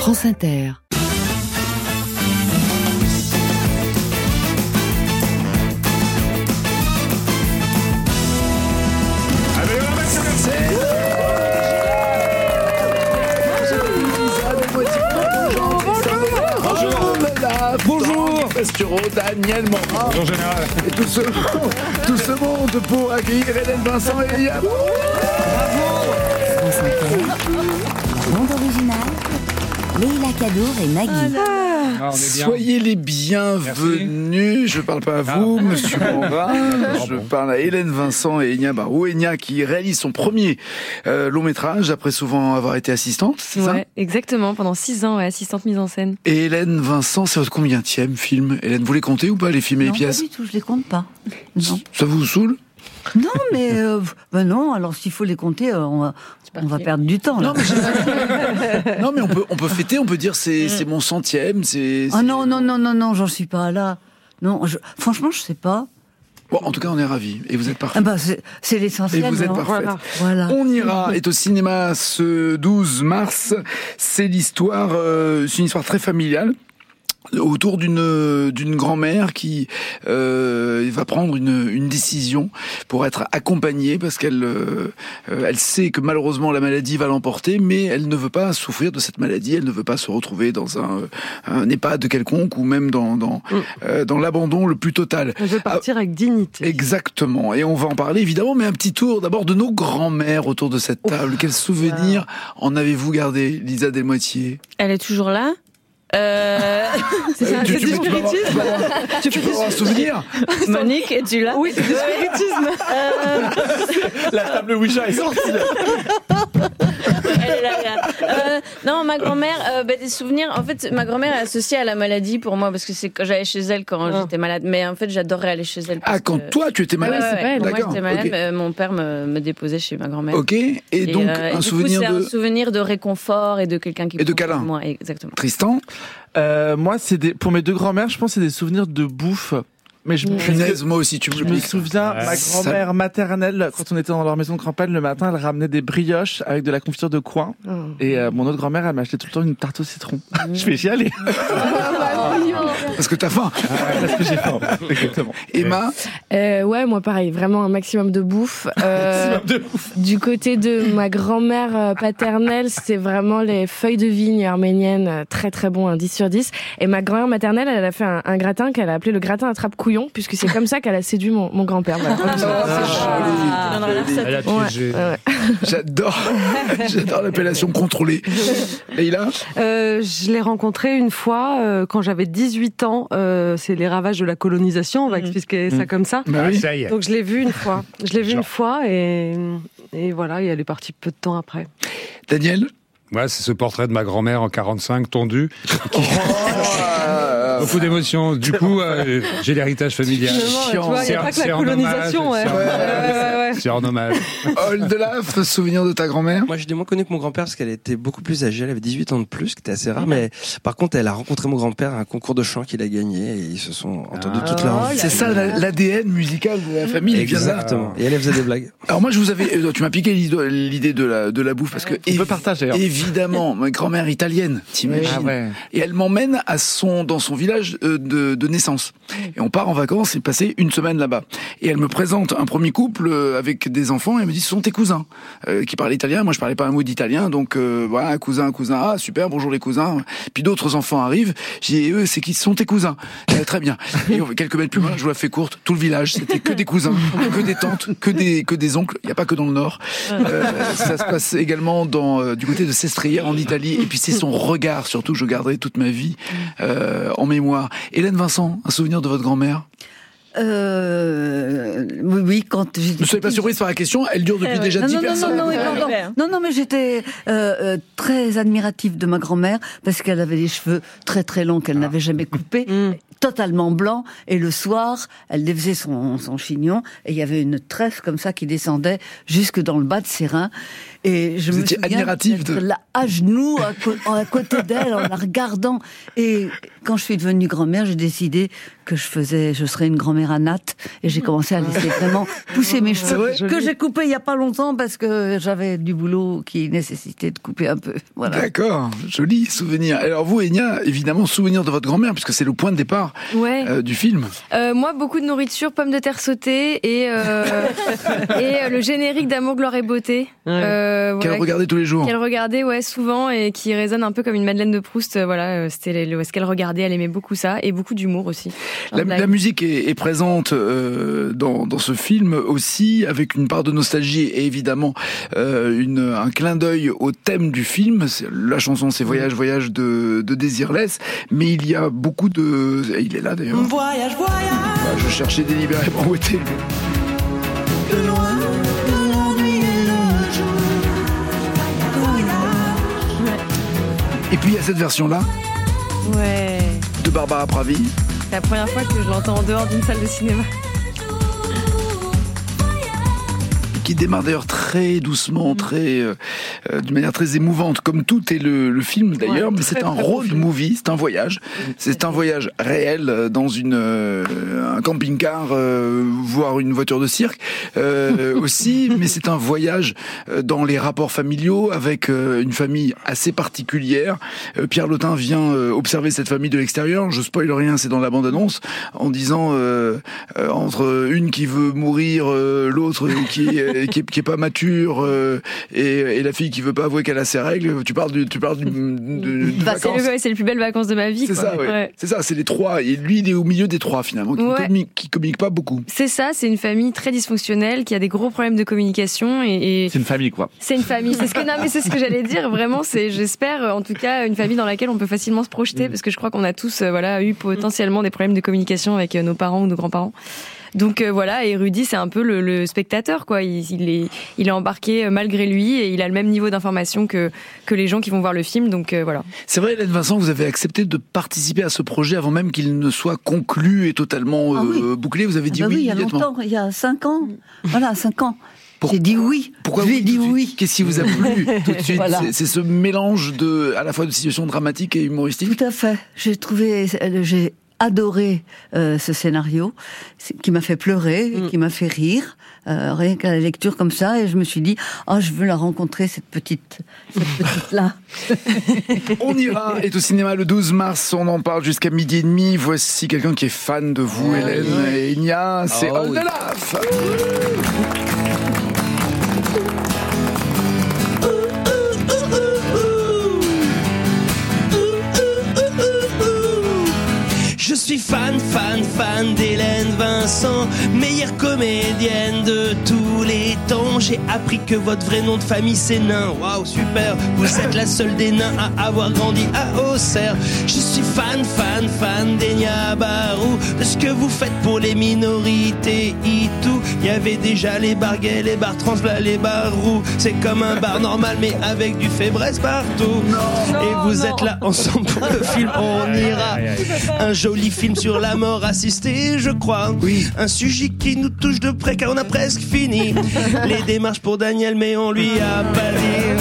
France Inter. Bonjour Pasturo, Daniel Morin. Bonjour Général. Et tout ce monde pour accueillir Hélène Vincent et Elia. Bravo. Bande originale, Leila Kadour et Nagui. Soyez les bienvenus. Merci. Je parle pas à vous, Monsieur Morin. Je parle à Hélène Vincent et Enya Barou. Enya qui réalise son premier long métrage après souvent avoir été assistante, c'est ça ? Exactement, pendant 6 ans, assistante mise en scène. Et Hélène Vincent, c'est votre combienième film ? Hélène, vous les comptez ou pas, les films et les pièces ? Non, pas du tout, je les compte pas. Non. Ça vous saoule ? Non, mais non. Alors s'il faut les compter, on va perdre du temps là. Non, mais on peut fêter, on peut dire c'est mon 100e. Ah non, j'en suis pas là. Non, franchement, je sais pas. Bon, en tout cas, on est ravis. Et vous êtes parfait. Ah bah, c'est l'essentiel. Et vous êtes parfaite. Voilà. On ira est au cinéma ce 12 mars. C'est une histoire très familiale. Autour d'une grand-mère qui va prendre une décision pour être accompagnée parce qu'elle sait que malheureusement la maladie va l'emporter, mais elle ne veut pas souffrir de cette maladie, elle ne veut pas se retrouver dans un EHPAD quelconque ou même dans l'abandon le plus total. Elle veut partir avec dignité. Exactement, et on va en parler évidemment, mais un petit tour d'abord de nos grands-mères autour de cette table. Quels souvenirs en avez-vous gardé, Lisa Delmoitier ? Elle est toujours là ? C'est ça, c'est du spiritisme. Tu peux avoir un souvenir ? Monique, es-tu là ? Oui, c'est du spiritisme. La table Ouija est sortie. Non, ma grand-mère, des souvenirs. En fait, ma grand-mère est associée à la maladie pour moi parce que c'est quand j'allais chez elle quand j'étais malade. Mais en fait, j'adorais aller chez elle. Quand toi tu étais malade, c'est pas elle. Moi, j'étais malade. Okay. Mon père me déposait chez ma grand-mère. Ok. Et donc un souvenir c'est un souvenir de réconfort et de quelqu'un qui. Et de câlin. Moi, exactement. Tristan. Moi, pour mes deux grand-mères, je pense que c'est des souvenirs de bouffe. Mais punaise, moi aussi, tu me le Je me souviens, ma grand-mère maternelle, quand on était dans leur maison de campagne le matin, elle ramenait des brioches avec de la confiture de coin. Et mon autre grand-mère, elle m'achetait tout le temps une tarte au citron. Je vais y aller. Parce que t'as faim. Parce que j'ai faim. Exactement. Emma. Ouais, moi pareil, vraiment un maximum de bouffe. Du côté de ma grand-mère paternelle, c'était vraiment les feuilles de vigne arméniennes, très très bon, un 10 sur 10. Et ma grand-mère maternelle, elle a fait un gratin qu'elle a appelé le gratin attrape-couillon, puisque c'est comme ça qu'elle a séduit mon grand-père. Voilà. Elle a piégé. J'adore l'appellation contrôlée. Leila. Je l'ai rencontré une fois quand j'avais 18 ans. C'est les ravages de la colonisation, on va expliquer ça comme ça. Bah oui. Ça y est. Donc je l'ai vue une fois. Et voilà, et elle est partie peu de temps après. Daniel. Ouais, c'est ce portrait de ma grand-mère en 45 tondu. Beaucoup d'émotions. Du coup, j'ai l'héritage familial. Tu vois, il n'y a pas que la colonisation. C'est en hommage. Oldelaf, souvenir de ta grand-mère ? Moi, j'ai moins connu que mon grand-père parce qu'elle était beaucoup plus âgée. Elle avait 18 ans de plus, ce qui était assez rare. Mais par contre, elle a rencontré mon grand-père à un concours de chant qu'il a gagné et ils se sont entendus toute leur vie. C'est ça l'ADN musical de la famille. Exactement. Et elle faisait des blagues. Alors moi, tu m'as piqué l'idée de la bouffe parce que on peut partager. Évidemment, ma grand-mère italienne, t'imagines. Ah ouais. Et elle m'emmène dans son village de naissance. Et on part en vacances et passer une semaine là-bas. Et elle me présente un premier couple avec des enfants et elle me dit ce sont tes cousins qui parlent italien. Moi, je parlais pas un mot d'italien, donc voilà, un cousin. Ah super, bonjour les cousins. Puis d'autres enfants arrivent. J'ai dit eux, c'est qui sont tes cousins ? Très bien. Et quelques mètres plus loin, je vous la fais courte. Tout le village, c'était que des cousins, que des tantes, que des oncles. Il y a pas que dans le Nord. Ça se passe également du côté de Sestriere en Italie. Et puis c'est son regard surtout que je garderai toute ma vie en mémoire. Hélène Vincent, un souvenir de votre grand-mère ? Oui, quand j'étais. Ne soyez pas surprise par la question, elle dure depuis déjà 10 personnes. Non, mais j'étais très admirative de ma grand-mère parce qu'elle avait les cheveux très très longs qu'elle n'avait jamais coupés, totalement blancs, et le soir, elle défaisait son chignon et il y avait une trèfle comme ça qui descendait jusque dans le bas de ses reins. Et je Vous me étiez souviens admirative d'être là à genoux, à côté d'elle, en la regardant. Et quand je suis devenue grand-mère, j'ai décidé que je serais une grand-mère à natte. Et j'ai commencé à laisser vraiment pousser mes cheveux, que j'ai coupés il y a pas longtemps parce que j'avais du boulot qui nécessitait de couper un peu. Voilà. D'accord, joli souvenir. Alors vous, Enya, évidemment, souvenir de votre grand-mère, puisque c'est le point de départ du film. Moi, beaucoup de nourriture, pommes de terre sautées et le générique d'Amour, gloire et beauté. Qu'elle regardait tous les jours. Qu'elle regardait, souvent, et qui résonne un peu comme une Madeleine de Proust. C'était ce qu'elle regardait, elle aimait beaucoup ça, et beaucoup d'humour aussi. La musique est présente dans ce film aussi, avec une part de nostalgie et évidemment un clin d'œil au thème du film. La chanson, c'est Voyage, voyage de Désirless, mais il y a beaucoup de... Il est là d'ailleurs. Voyage, voyage. Je cherchais délibérément où était. Plus loin de la nuit et le jour. Voyage. Et puis il y a cette version-là. Ouais. De Barbara Pravi. C'est la première fois que je l'entends en dehors d'une salle de cinéma. Qui démarre d'ailleurs très doucement, d'une manière très émouvante, comme tout est le film d'ailleurs, mais c'est un road movie, c'est un voyage. C'est un voyage réel dans un camping-car, voire une voiture de cirque aussi, mais c'est un voyage dans les rapports familiaux avec une famille assez particulière. Pierre Lotin vient observer cette famille de l'extérieur, je spoil rien, c'est dans la bande-annonce, en disant entre une qui veut mourir, l'autre qui est pas mature et la fille qui veut pas avouer qu'elle a ses règles. Tu parles de vacances. C'est les plus belles vacances de ma vie. C'est ça, ouais. C'est ça, c'est les trois. Et lui, il est au milieu des trois finalement, qui communique pas beaucoup. C'est ça, c'est une famille très dysfonctionnelle qui a des gros problèmes de communication et... C'est une famille quoi. C'est une famille. C'est ce que j'allais dire. Vraiment, j'espère en tout cas une famille dans laquelle on peut facilement se projeter parce que je crois qu'on a tous eu potentiellement des problèmes de communication avec nos parents ou nos grands-parents. Donc et Rudy c'est un peu le spectateur quoi. Il est embarqué malgré lui et il a le même niveau d'information que les gens qui vont voir le film. Donc voilà. C'est vrai, Hélène Vincent, vous avez accepté de participer à ce projet avant même qu'il ne soit conclu et totalement bouclé. Vous avez dit oui. Il y a longtemps, il y a 5 ans. Voilà, 5 ans. J'ai dit oui. Pourquoi j'ai dit oui? Qu'est-ce qui vous a plu tout de suite? C'est ce mélange à la fois de situations dramatiques et humoristiques. Tout à fait. J'ai adoré ce scénario qui m'a fait pleurer et qui m'a fait rire rien qu'à la lecture comme ça, et je me suis dit je veux la rencontrer cette petite là. On ira est au cinéma le 12 mars, on en parle jusqu'à 12h30. Voici quelqu'un qui est fan de vous, Hélène et Enya, c'est Oldelaf. Je suis fan d'Hélène Vincent, meilleure comédienne de tous les temps. J'ai appris que votre vrai nom de famille c'est Nain. Waouh, super, vous êtes la seule des nains à avoir grandi à Auxerre. Je suis fan d'Enya Barou, de ce que vous faites pour les minorités et tout. Il y avait déjà les bars gays, les bars trans, là les bars roux. C'est comme un bar normal mais avec du fébreze partout. Et vous êtes là ensemble pour le film On ira. Un joli film sur la mort assistée, je crois. Oui. Un sujet qui nous touche de près car on a presque fini les démarches pour Daniel, mais on lui a pas dit.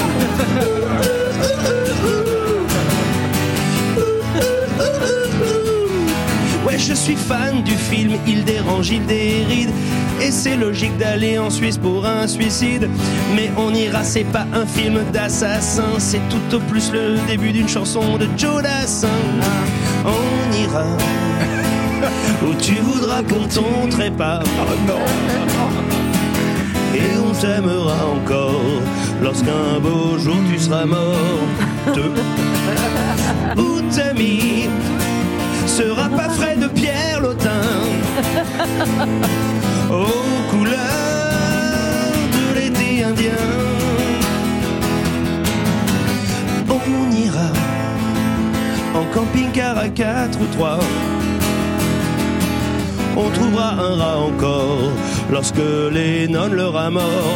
Ouais, je suis fan du film, il dérange, il déride. Et c'est logique d'aller en Suisse pour un suicide. Mais On ira, c'est pas un film d'assassin, c'est tout au plus le début d'une chanson de Joe Dassin. On ira où tu voudras pour ton trépas. Et on t'aimera encore lorsqu'un beau jour tu seras mort. Où t'as mis sera pas frais de Pierre Lotin. Aux couleurs de l'été indien. On ira en camping-car à 4 ou 3. On trouvera un rat encore lorsque les nonnes le rat mort.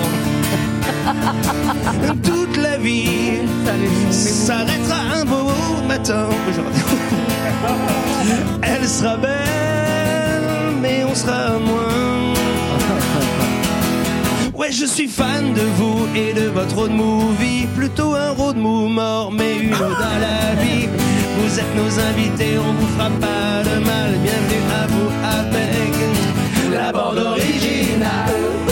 Toute la vie s'arrêtera un beau matin. Elle sera belle, mais on sera moins. Ouais, Ouais, je suis fan de vous et de votre road movie. Plutôt un road movie mort, mais une ode à la vie. Vous êtes nos invités, on vous fera pas de mal. Bienvenue à vous avec la bande originale.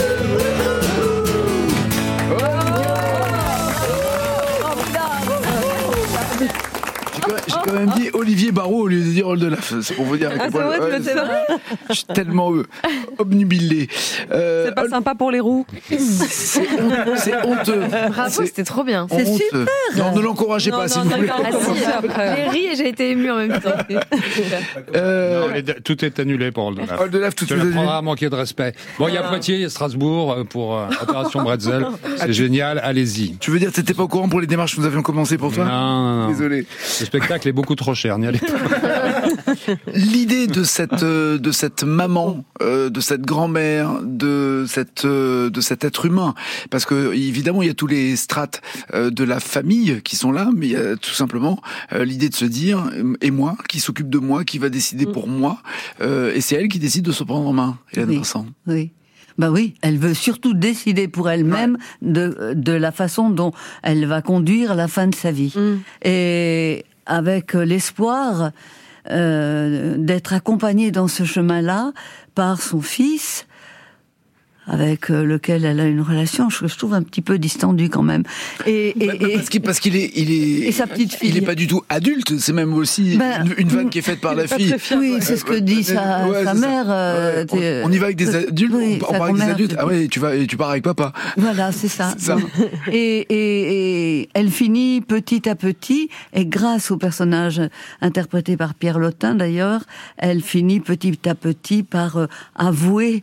J'ai quand même dit Olivier Barraud au lieu de dire Oldelaf. C'est pour vous dire. Ah, c'est vrai, tu le sais vrai. Je suis tellement obnubilé. C'est pas sympa pour les roues. C'est honteux. Bravo, c'était trop bien. C'est super. Non, ne l'encouragez pas, s'il vous plaît. J'ai ri et j'ai été émue en même temps. Non, tout est annulé pour Oldelaf. Oldelaf, tout Tu est le annulé. prendras à manquer de respect. Bon, il y a Poitiers, il y a Strasbourg pour Opération Bretzel. C'est génial, allez-y. Tu veux dire que t'étais pas au courant pour les démarches que nous avions commencé pour toi? Non. Désolé. Le spectacle est beaucoup trop cher, n'y allez pas. L'idée de cette maman, de cette grand-mère, de cet être humain, parce que évidemment il y a tous les strates de la famille qui sont là, mais il y a tout simplement l'idée de se dire et moi, qui s'occupe de moi, qui va décider pour moi, et c'est elle qui décide de se prendre en main. Hélène Vincent. Oui. Bah oui, elle veut surtout décider pour elle-même de la façon dont elle va conduire la fin de sa vie. Et avec l'espoir d'être accompagnée dans ce chemin-là par son fils, avec lequel elle a une relation, je trouve un petit peu distendue quand même. Parce qu'il est, et sa petite fille. il est pas du tout adulte. C'est même aussi une vanne qui est faite par la fille. Oui, c'est ce que dit sa mère. On y va avec des adultes. Oui, on part avec des adultes. Ah ouais, tu pars avec papa. Voilà, c'est ça. C'est ça. Et elle finit petit à petit, et grâce au personnage interprété par Pierre Lotin d'ailleurs, elle finit petit à petit par avouer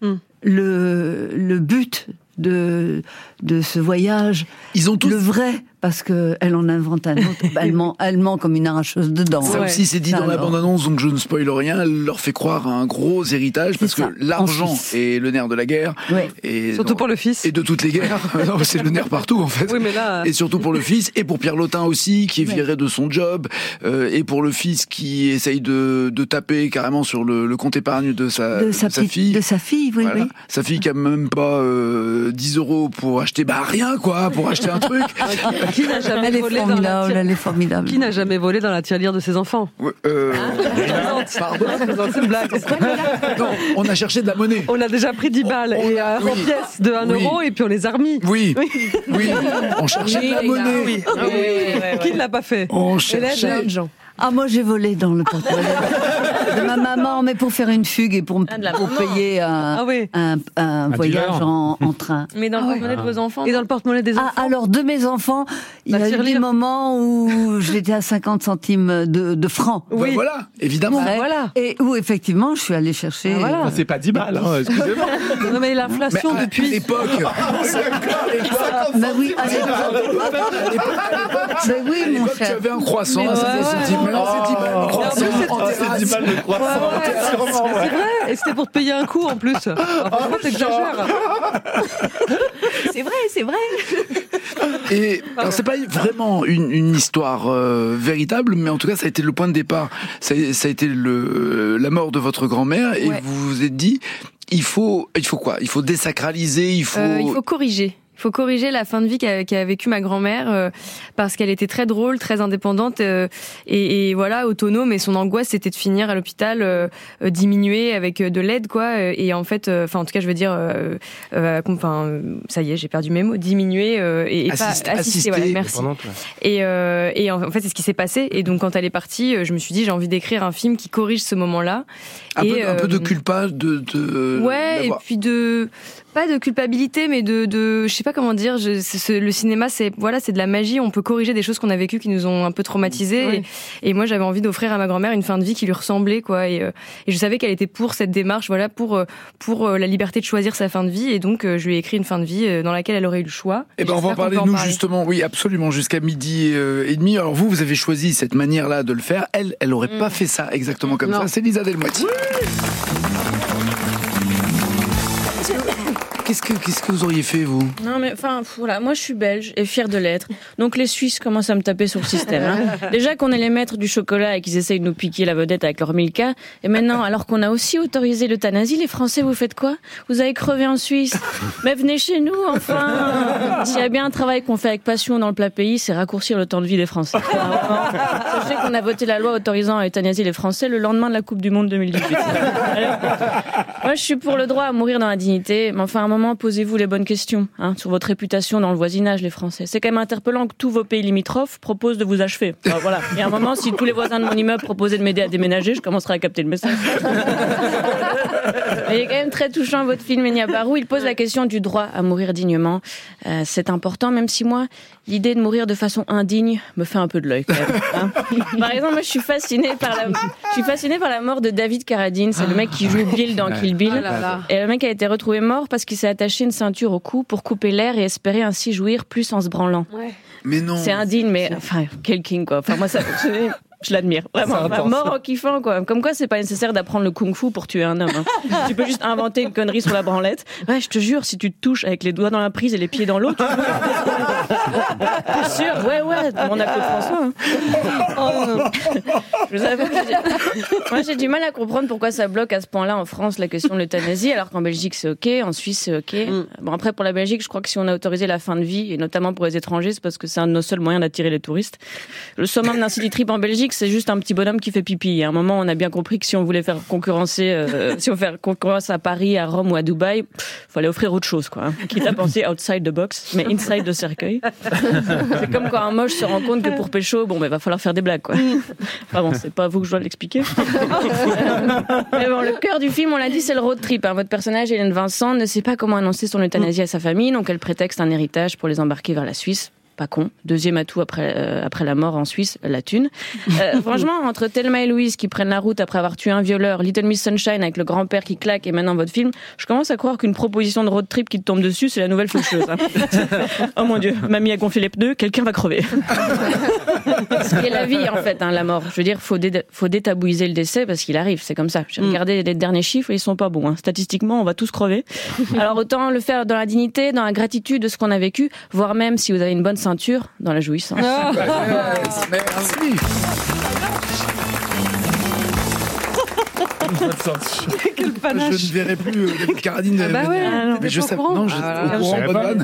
le but de ce voyage. Ils ont tous le vrai, parce que elle en invente un autre. Elle ment comme une arracheuse de dents. Ça aussi, c'est dit dans la bande-annonce, donc je ne spoil rien. Elle leur fait croire à un gros héritage, parce que l'argent est le nerf de la guerre. Et surtout pour le fils. Et de toutes les guerres. Non, c'est le nerf partout, en fait. Oui, mais là... Et surtout pour le fils, et pour Pierre Lotin aussi, qui est viré de son job, et pour le fils qui essaye de taper carrément sur le compte épargne de sa fille. De sa fille, oui, voilà. oui. Sa fille qui a même pas 10 € pour acheter, rien, quoi, pour acheter un truc. Qui n'a jamais volé elle est formidable. Qui n'a jamais volé dans la tirelire de ses enfants? Pardon, c'est une blague. Non, on a cherché de la monnaie. On a déjà pris 10 balles en pièces de 1 euro et puis on les a remis. Oui. On cherchait de la monnaie. Qui ne l'a pas fait? On cherchait. Ah, moi j'ai volé dans le porte-monnaie de ma maman, mais pour faire une fugue et pour payer un voyage en train. Mais dans le porte-monnaie de vos enfants? Et dans le porte-monnaie des enfants? Alors, de mes enfants, il y a eu des moments où j'étais à 50 centimes de francs. Oui, voilà, évidemment. Voilà. Et où effectivement, je suis allée chercher. Voilà. C'est pas 10 balles, excusez-moi. Non, mais l'inflation depuis. À l'époque. Bah oui, à l'époque. Mais oui, mon cher. Tu avais un croissant à 50 centimes. Maintenant, c'est 10 balles le croissant. C'est 10 balles le croissant. C'est vrai. Et c'était pour te payer un coup en plus. Franchement, t'exagères. C'est vrai. Et alors c'est pas vraiment une histoire véritable, mais en tout cas ça a été le point de départ. Ça a été la mort de votre grand-mère, et vous vous êtes dit il faut quoi? Il faut désacraliser, il faut corriger. Il faut corriger la fin de vie qu'a vécu ma grand-mère, parce qu'elle était très drôle, très indépendante et voilà, autonome, et son angoisse c'était de finir à l'hôpital diminuée avec de l'aide, quoi, et en fait en tout cas je veux dire ça y est, j'ai perdu mes mots, diminuée et pas assistée, voilà, merci. Et en fait c'est ce qui s'est passé, et donc quand elle est partie, je me suis dit j'ai envie d'écrire un film qui corrige ce moment-là. Un peu de culpa et puis pas de culpabilité, mais de je sais pas comment dire, le cinéma c'est de la magie, on peut corriger des choses qu'on a vécues qui nous ont un peu traumatisés, et moi j'avais envie d'offrir à ma grand-mère une fin de vie qui lui ressemblait, quoi, et je savais qu'elle était pour cette démarche, voilà, pour la liberté de choisir sa fin de vie, et donc je lui ai écrit une fin de vie dans laquelle elle aurait eu le choix. Et on va en parler nous justement, oui absolument, jusqu'à 12h30. Alors vous avez choisi cette manière-là de le faire, elle aurait pas fait ça exactement comme ça. C'est Lisa Delmoitier. qu'est-ce que vous auriez fait, vous? Non, mais enfin, voilà, moi je suis belge et fière de l'être. Donc les Suisses commencent à me taper sur le système. Hein. Déjà qu'on est les maîtres du chocolat et qu'ils essayent de nous piquer la vedette avec leur Milka. Et maintenant, alors qu'on a aussi autorisé l'euthanasie, les Français, vous faites quoi? Vous avez crevé en Suisse. Mais venez chez nous, enfin. S'il y a bien un travail qu'on fait avec passion dans le plat pays, c'est raccourcir le temps de vie des Français. Sachez qu'on a voté la loi autorisant à euthanasier les Français le lendemain de la Coupe du Monde 2018. Alors, moi, je suis pour le droit à mourir dans la dignité, mais enfin, à un moment, posez-vous les bonnes questions sur votre réputation dans le voisinage, les Français. C'est quand même interpellant que tous vos pays limitrophes proposent de vous achever. Alors, voilà. Il y a un moment, si tous les voisins de mon immeuble proposaient de m'aider à déménager, je commencerai à capter le message. Mais il est quand même très touchant, votre film Enya Barou. Il pose la question du droit à mourir dignement. C'est important, même si moi, l'idée de mourir de façon indigne me fait un peu de l'œil, quand même. Hein. Par exemple, moi, je suis fascinée par la mort de David Carradine. C'est le mec qui joue Bill dans Kill Bill. Et le mec a été retrouvé mort parce qu'il s'est attaché une ceinture au cou pour couper l'air et espérer ainsi jouir plus en se branlant. Ouais. Mais non. C'est indigne, mais enfin, quel king, quoi. Enfin, moi, ça, je l'admire, vraiment. Enfin, mort en kiffant, quoi. Comme quoi, c'est pas nécessaire d'apprendre le kung-fu pour tuer un homme. Hein. Tu peux juste inventer une connerie sur la branlette. Ouais, je te jure, si tu te touches avec les doigts dans la prise et les pieds dans l'eau, tu peux... T'es sûr? Ouais, on a que François. Hein. Je vous avoue que moi, j'ai du mal à comprendre pourquoi ça bloque à ce point-là en France la question de l'euthanasie, alors qu'en Belgique, c'est OK, en Suisse, c'est OK. Bon, après, pour la Belgique, je crois que si on a autorisé la fin de vie, et notamment pour les étrangers, c'est parce que c'est un de nos seuls moyens d'attirer les touristes. Le summum d'un city trip en Belgique, c'est juste un petit bonhomme qui fait pipi. Et à un moment, on a bien compris que si on voulait faire concurrencer, si on fait concurrence à Paris, à Rome ou à Dubaï, fallait offrir autre chose, quoi. Hein. Quitte à penser outside the box, mais inside the cercueil. C'est comme quand un moche se rend compte que pour pécho, bon, va falloir faire des blagues, quoi. Enfin bon, c'est pas à vous que je dois l'expliquer. Mais bon, le cœur du film, on l'a dit, c'est le road trip. Hein. Votre personnage, Hélène Vincent, ne sait pas comment annoncer son euthanasie à sa famille, donc elle prétexte un héritage pour les embarquer vers la Suisse. Pas con. Deuxième atout après la mort en Suisse, la thune. Franchement, entre Thelma et Louise qui prennent la route après avoir tué un violeur, Little Miss Sunshine avec le grand-père qui claque et maintenant votre film, je commence à croire qu'une proposition de road trip qui te tombe dessus, c'est la nouvelle faucheuse. Hein. Oh mon Dieu, mamie a gonflé les pneus, quelqu'un va crever. Ce qui est la vie en fait, hein, la mort. Je veux dire, faut détabouiser le décès parce qu'il arrive, c'est comme ça. J'ai regardé les derniers chiffres, ils sont pas bons. Hein. Statistiquement, on va tous crever. Alors autant le faire dans la dignité, dans la gratitude de ce qu'on a vécu, voire même si vous avez une bonne ceinture, dans la jouissance. Merci. Quel panache. Je ne verrai plus David Carradine. Mais je sais pas. Non, au courant, bonne vanne.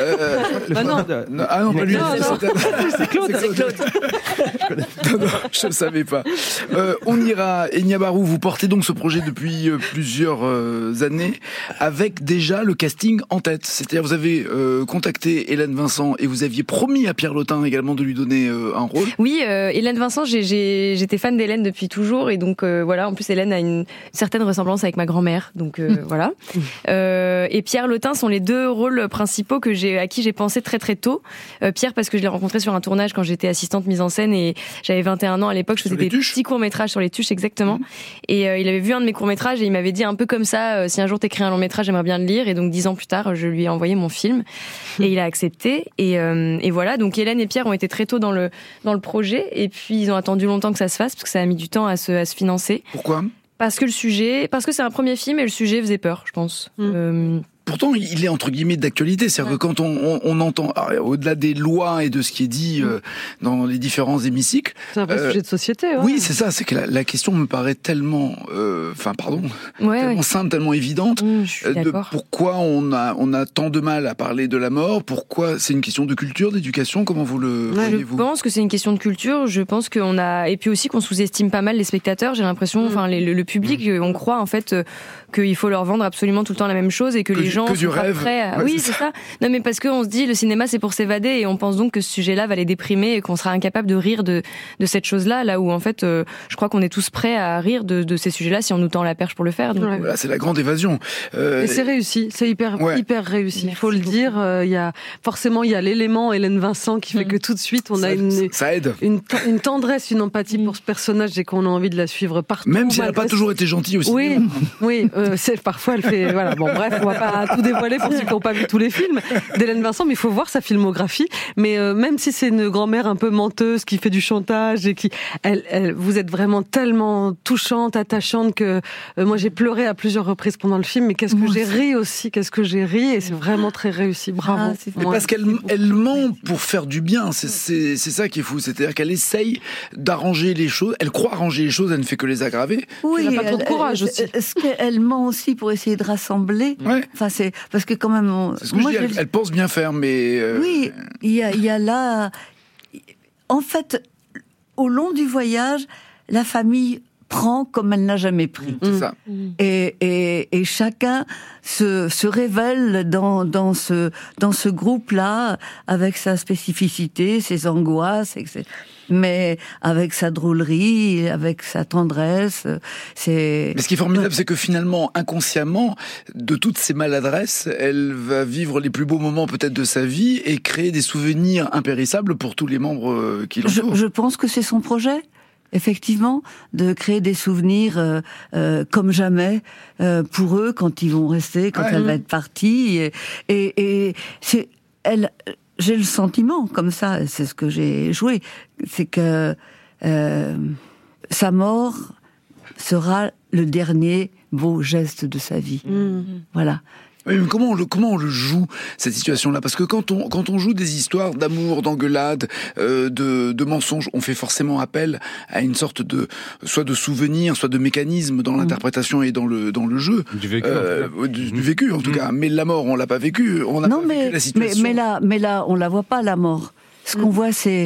Non, pas lui. C'est Claude. Non, je ne savais pas. On ira. Enya Barou, vous portez donc ce projet depuis plusieurs années avec déjà le casting en tête. C'est-à-dire, vous avez contacté Hélène Vincent et vous aviez promis à Pierre Lotin également de lui donner un rôle. Oui, Hélène Vincent, j'étais fan d'Hélène depuis toujours et donc voilà. En plus, Hélène a une certaine ressemblance avec ma grand-mère, donc voilà. Et Pierre Lotin sont les deux rôles principaux à qui j'ai pensé très très tôt. Pierre parce que je l'ai rencontré sur un tournage quand j'étais assistante mise en scène et j'avais 21 ans à l'époque, je faisais des petits courts-métrages sur les tuches exactement. Et il avait vu un de mes courts-métrages et il m'avait dit un peu comme ça, si un jour t'écris un long-métrage, j'aimerais bien le lire. Et donc 10 ans plus tard, je lui ai envoyé mon film et il a accepté. Et voilà, donc Hélène et Pierre ont été très tôt dans le projet et puis ils ont attendu longtemps que ça se fasse parce que ça a mis du temps à se financer. Pourquoi ? Parce que c'est un premier film et le sujet faisait peur, je pense. Pourtant, il est entre guillemets d'actualité. C'est-à-dire que quand on entend, au-delà des lois et de ce qui est dit dans les différents hémicycles, c'est un vrai sujet de société. Ouais. Oui, c'est ça. C'est que la question me paraît tellement, tellement simple, tellement évidente. De pourquoi on a tant de mal à parler de la mort. Pourquoi c'est une question de culture, d'éducation. Comment vous le voyez-vous ? Je pense que c'est une question de culture. Je pense et puis aussi qu'on sous-estime pas mal les spectateurs. J'ai l'impression, le public, on croit en fait qu'il faut leur vendre absolument tout le temps la même chose et que les gens sont pas prêts à... Oui, c'est ça. Non, mais parce qu'on se dit le cinéma c'est pour s'évader et on pense donc que ce sujet-là va les déprimer et qu'on sera incapable de rire de cette chose-là, là où en fait je crois qu'on est tous prêts à rire de ces sujets-là si on nous tend la perche pour le faire. Donc, voilà, c'est la grande évasion. Et c'est réussi, c'est hyper réussi. Il faut le dire. Il y a l'élément Hélène Vincent qui fait que tout de suite on a ça aide. Une tendresse, une empathie pour ce personnage et qu'on a envie de la suivre partout. Même si elle n'a pas toujours été gentille aussi. Oui. Parfois elle fait. Voilà. Bon, bref, on va pas à tout dévoiler pour ceux qui n'ont pas vu tous les films d'Hélène Vincent, mais il faut voir sa filmographie. Mais même si c'est une grand-mère un peu menteuse qui fait du chantage et qui, vous êtes vraiment tellement touchante, attachante que moi j'ai pleuré à plusieurs reprises pendant le film. Mais qu'est-ce que j'ai ri aussi, et c'est vraiment très réussi. Bravo. Mais parce qu'elle ment pour faire du bien. C'est ça qui est fou. C'est-à-dire qu'elle essaye d'arranger les choses. Elle croit arranger les choses. Elle ne fait que les aggraver. Oui, elle n'a pas trop de courage aussi. Est-ce qu'elle ment aussi pour essayer de rassembler? Ouais. Enfin, c'est parce que quand même. C'est ce que je dis. Elle pense bien faire, mais. Oui, il y a là. En fait, au long du voyage, la famille prend comme elle n'a jamais pris. C'est ça. Et chacun se révèle dans ce groupe-là avec sa spécificité, ses angoisses, etc. Mais avec sa drôlerie, avec sa tendresse. Mais ce qui est formidable, c'est que finalement, inconsciemment, de toutes ces maladresses, elle va vivre les plus beaux moments peut-être de sa vie et créer des souvenirs impérissables pour tous les membres qui l'entourent. Je pense que c'est son projet. Effectivement, de créer des souvenirs comme jamais pour eux quand ils vont rester, quand elle va être partie. Et c'est elle. J'ai le sentiment, comme ça, c'est ce que j'ai joué, c'est que sa mort sera le dernier beau geste de sa vie. Voilà. Oui, mais comment on le joue, cette situation-là? Parce que quand on joue des histoires d'amour, d'engueulade, de mensonges, on fait forcément appel à une sorte soit de souvenir, soit de mécanisme dans l'interprétation et dans le jeu. Du vécu. Du vécu, en tout cas. Mais la mort, on l'a pas vécu. On n'a pas vécu la situation. Mais là, on la voit pas, la mort. Ce qu'on voit, c'est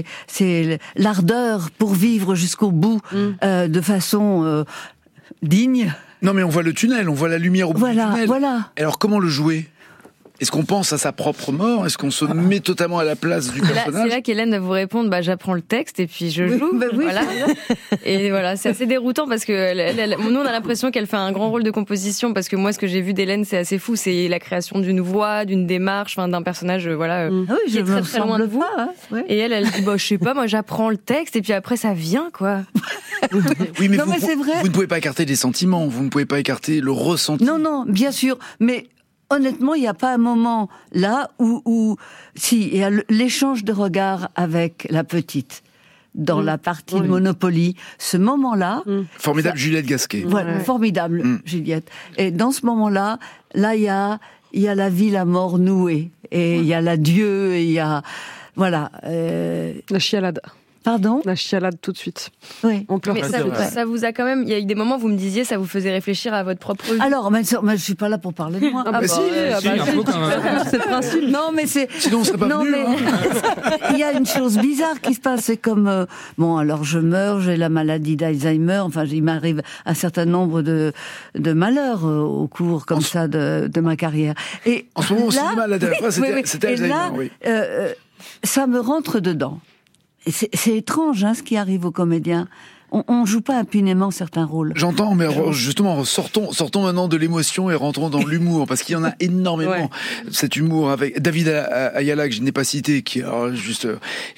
l'ardeur pour vivre jusqu'au bout, de façon digne. Non, mais on voit le tunnel, on voit la lumière au bout du tunnel. Voilà. Alors, comment le jouer? Est-ce qu'on pense à sa propre mort? Est-ce qu'on se met totalement à la place du personnage? C'est là qu'Hélène va vous répondre, j'apprends le texte et puis je joue. Voilà. Et voilà, c'est assez déroutant parce que nous, on a l'impression qu'elle fait un grand rôle de composition parce que moi, ce que j'ai vu d'Hélène, c'est assez fou. C'est la création d'une voix, d'une démarche, d'un personnage, qui est très, très loin de vous. Et elle dit, je sais pas, moi, j'apprends le texte et puis après, ça vient, quoi. Oui, mais, c'est vrai. Vous ne pouvez pas écarter les sentiments, vous ne pouvez pas écarter le ressenti. Non, bien sûr, mais honnêtement, il n'y a pas un moment là où si, il y a l'échange de regards avec la petite dans la partie de Monopoly. Ce moment-là... Formidable Juliette Gasquet. Voilà, formidable Juliette. Et dans ce moment-là, il y a la vie, la mort nouée. Et il y a l'adieu, et il y a... Voilà. La chialade. Pardon? La chialade tout de suite. Oui. On pleure. Mais ça vous a quand même... Il y a eu des moments où vous me disiez, ça vous faisait réfléchir à votre propre vie. Alors, mais je suis pas là pour parler de moi. un peu quand même. C'est le principe. Non, mais c'est... Sinon, on serait pas venu. Il y a une chose bizarre qui se passe, c'est comme... alors je meurs, j'ai la maladie d'Alzheimer, enfin, il m'arrive un certain nombre de malheurs au cours, comme ça, de ma carrière. Et en ce moment, au cinéma, la dernière fois, c'était Alzheimer, oui. Ça me rentre dedans. C'est étrange, ce qui arrive aux comédiens. On joue pas impunément certains rôles. J'entends, mais justement, sortons maintenant de l'émotion et rentrons dans l'humour, parce qu'il y en a énormément. Cet humour avec David Ayala, que je n'ai pas cité, qui est juste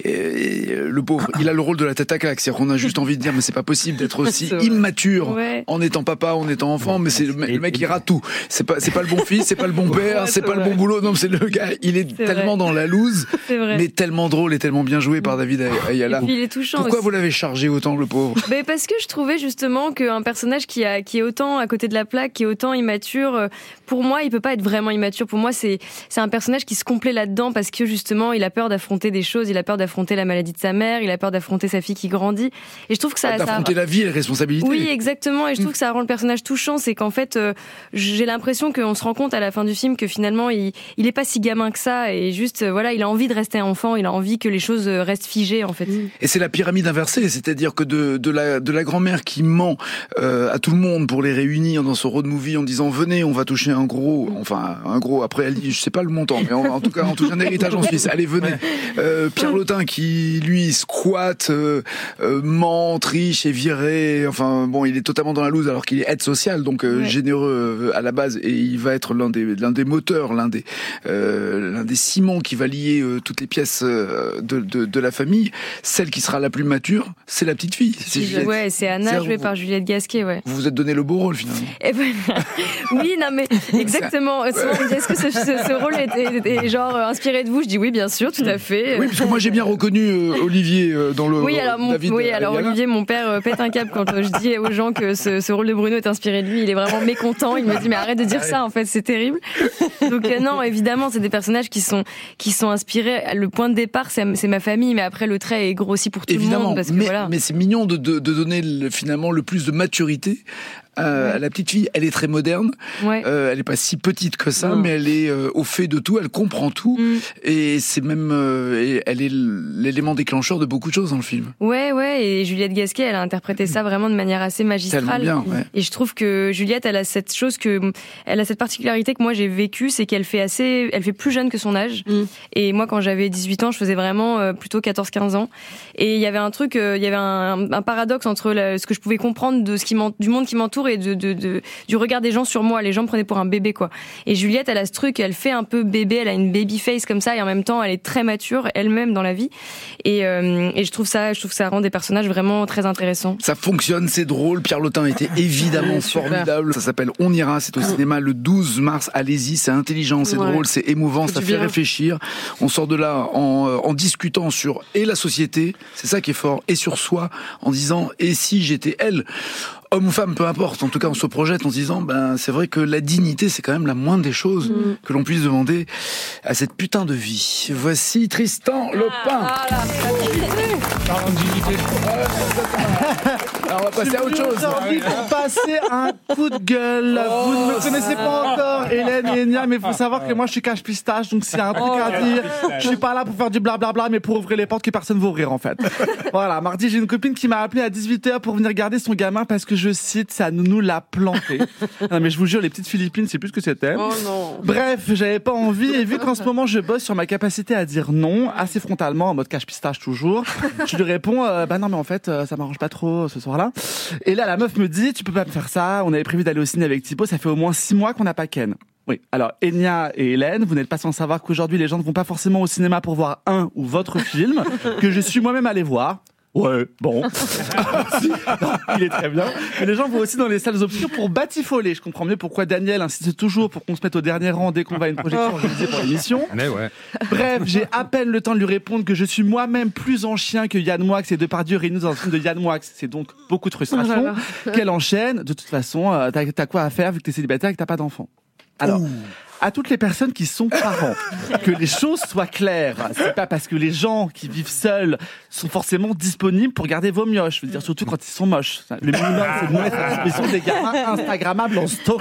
le pauvre, il a le rôle de la tête à claque, c'est-à-dire qu'on a juste envie de dire, mais c'est pas possible d'être aussi immature en étant papa, en étant enfant, mais c'est le mec, il rate tout. C'est pas le bon fils, c'est pas le bon père, c'est pas le bon boulot. Non, c'est le gars, il est tellement dans la loose, mais tellement drôle et tellement bien joué par David Ayala. Et puis il est touchant. Pourquoi aussi. vous l'avez chargé autant, le pauvre? Mais parce que je trouvais justement qu'un personnage qui est autant à côté de la plaque, qui est autant immature, pour moi, il peut pas être vraiment immature. Pour moi, c'est un personnage qui se complaît là-dedans parce que justement, il a peur d'affronter des choses, il a peur d'affronter la maladie de sa mère, il a peur d'affronter sa fille qui grandit. Et je trouve que d'affronter la vie et les responsabilités. Oui, exactement. Et je trouve que ça rend le personnage touchant. C'est qu'en fait, j'ai l'impression qu'on se rend compte à la fin du film que finalement, il est pas si gamin que ça et juste, il a envie de rester enfant, il a envie que les choses restent figées, en fait. Et c'est la pyramide inversée, c'est-à-dire que de la grand-mère qui ment à tout le monde pour les réunir dans son road movie en disant venez, on va toucher un gros, après elle dit je sais pas le montant, mais en tout cas on touche un héritage en Suisse, allez venez. Pierre Lotin qui lui squatte, ment, triche, est viré, il est totalement dans la loose alors qu'il est aide sociale, donc généreux à la base, et il va être l'un des moteurs, l'un des ciments qui va lier toutes les pièces de la famille. Celle qui sera la plus mature, c'est la petite fille. Ouais, c'est Anna jouée par Juliette Gasquet, ouais. Vous vous êtes donné le beau rôle finalement. Et ben, oui, non mais exactement. Souvent on me dit est-ce que ce rôle était genre inspiré de vous? Je dis oui, bien sûr, tout à fait. Oui, parce que moi j'ai bien reconnu Olivier dans le. Oui, alors David, Olivier, mon père pète un câble quand je dis aux gens que ce rôle de Bruno est inspiré de lui. Il est vraiment mécontent. Il me dit mais arrête de dire ça. En fait, c'est terrible. Donc non, évidemment, c'est des personnages qui sont inspirés. Le point de départ, c'est ma famille, mais après le trait est grossi pour tout le monde parce que voilà. Mais c'est mignon de donner finalement le plus de maturité à la petite fille. Elle est très moderne. Ouais. Elle est pas si petite que ça, mais elle est au fait de tout. Elle comprend tout. Et c'est même, elle est l'élément déclencheur de beaucoup de choses dans le film. Ouais. Et Juliette Gasquet, elle a interprété ça vraiment de manière assez magistrale. Tellement bien, ouais. Et je trouve que Juliette, elle a cette particularité que moi j'ai vécue, c'est qu'elle fait plus jeune que son âge. Et moi, quand j'avais 18 ans, je faisais vraiment plutôt 14-15 ans. Et il y avait un truc, il y avait un paradoxe entre ce que je pouvais comprendre de du monde qui m'entoure et du regard des gens sur moi. Les gens me prenaient pour un bébé, quoi. Et Juliette, elle a ce truc, elle fait un peu bébé, elle a une baby face comme ça, et en même temps, elle est très mature elle-même dans la vie. Et je trouve ça rend des personnages vraiment très intéressants. Ça fonctionne, c'est drôle. Pierre Lotin était évidemment formidable. Ça s'appelle On ira, c'est au cinéma le 12 mars. Allez-y, c'est intelligent, c'est drôle, c'est émouvant, ça fait réfléchir. On sort de là en discutant sur la société, c'est ça qui est fort, et sur soi, en disant et si j'étais elle. Homme ou femme, peu importe. En tout cas, on se projette en se disant, c'est vrai que la dignité, c'est quand même la moindre des choses que l'on puisse demander à cette putain de vie. Voici Tristan Lopin. Parlons de dignité. Alors, on va passer à autre chose. J'ai envie de passer un coup de gueule. Vous ne me connaissez pas encore, Hélène et Enya, mais il faut savoir que moi, je suis cache-pistache, donc s'il y a un truc à dire, je suis pas là pour faire du blablabla, mais pour ouvrir les portes que personne ne va ouvrir, en fait. Voilà, mardi, j'ai une copine qui m'a appelé à 18h pour venir garder son gamin parce que je cite, sa nounou l'a planté. Non, mais je vous jure, les petites Philippines, c'est plus ce que c'était. Oh non. Bref, j'avais pas envie, et vu qu'en ce moment, je bosse sur ma capacité à dire non, assez frontalement, en mode cache-pistache toujours, je lui réponds, non, mais en fait, ça m'arrange pas trop ce soir-là. Et là, la meuf me dit, tu peux pas me faire ça, on avait prévu d'aller au ciné avec Thibaut, ça fait au moins 6 mois qu'on n'a pas Ken. Oui. Alors, Enya et Hélène, vous n'êtes pas sans savoir qu'aujourd'hui, les gens ne vont pas forcément au cinéma pour voir un ou votre film, que je suis moi-même allé voir. Ouais, bon. Non, il est très bien. Mais les gens vont aussi dans les salles obscures pour batifoler. Je comprends mieux pourquoi Daniel insiste toujours pour qu'on se mette au dernier rang dès qu'on va à une projection organisée pour l'émission. Mais ouais. Bref, j'ai à peine le temps de lui répondre que je suis moi-même plus en chien que Yann Moix et Depardieu réunis dans un film de Yann Moix. C'est donc beaucoup de frustration. Qu'elle enchaîne. De toute façon, t'as quoi à faire vu que t'es célibataire et que t'as pas d'enfant. Alors... À toutes les personnes qui sont parents, que les choses soient claires. C'est pas parce que les gens qui vivent seuls sont forcément disponibles pour garder vos mioches. Je veux dire, surtout quand ils sont moches. Le minimum, c'est de mettre à disposition des gamins instagrammables en story.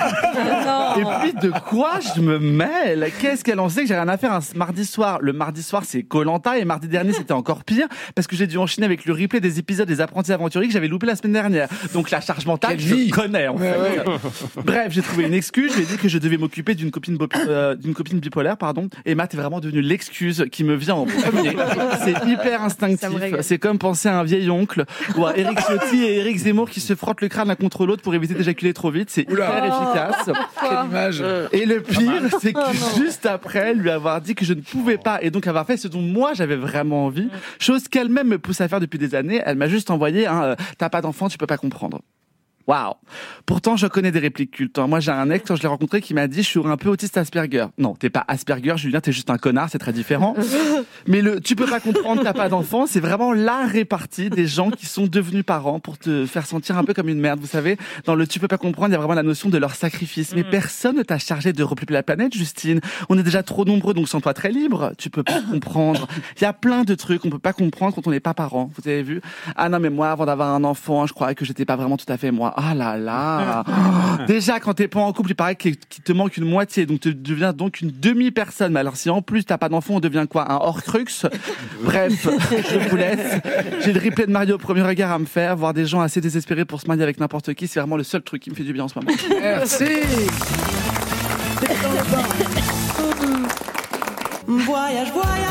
Et puis, de quoi je me mêle? Qu'est-ce qu'elle en sait que j'ai rien à faire un mardi soir? Le mardi soir, c'est Koh-Lanta, et mardi dernier, c'était encore pire, parce que j'ai dû enchaîner avec le replay des épisodes des Apprentis Aventuriers que j'avais loupé la semaine dernière. Donc, la charge mentale, je connais, en fait. Ouais. Bref, j'ai trouvé une excuse. J'ai dit que je devais m'occuper d'une copine bipolaire, et Matt est vraiment devenu l'excuse qui me vient en premier. C'est hyper instinctif. C'est comme penser à un vieil oncle ou à Éric Ciotti et Éric Zemmour qui se frottent le crâne l'un contre l'autre pour éviter d'éjaculer trop vite. C'est hyper efficace. Quelle image. Et le pire, c'est que juste après lui avoir dit que je ne pouvais pas et donc avoir fait ce dont moi j'avais vraiment envie, chose qu'elle-même me pousse à faire depuis des années, elle m'a juste envoyé t'as pas d'enfant, tu peux pas comprendre. Waouh. Pourtant, je connais des répliques cultes. Moi, j'ai un ex, quand je l'ai rencontré, qui m'a dit, je suis un peu autiste Asperger. Non, t'es pas Asperger, Julien, t'es juste un connard, c'est très différent. Mais tu peux pas comprendre, t'as pas d'enfant, c'est vraiment la répartie des gens qui sont devenus parents pour te faire sentir un peu comme une merde. Vous savez, dans le tu peux pas comprendre, il y a vraiment la notion de leur sacrifice. Mais personne ne t'a chargé de repeupler la planète, Justine. On est déjà trop nombreux, donc sens-toi très libre. Tu peux pas comprendre. Il y a plein de trucs qu'on peut pas comprendre quand on n'est pas parent. Vous avez vu? Ah non, mais moi, avant d'avoir un enfant, je croyais que j'étais pas vraiment tout à fait moi. Ah là là. Déjà, quand t'es pas en couple, il paraît qu'il te manque une moitié, donc tu deviens donc une demi-personne. Mais alors, si en plus t'as pas d'enfant, on devient quoi? Un Horcrux? Bref, je vous laisse. J'ai le replay de Mario au premier regard à me faire, voir des gens assez désespérés pour se marier avec n'importe qui, c'est vraiment le seul truc qui me fait du bien en ce moment. Merci. Voyage, voyage.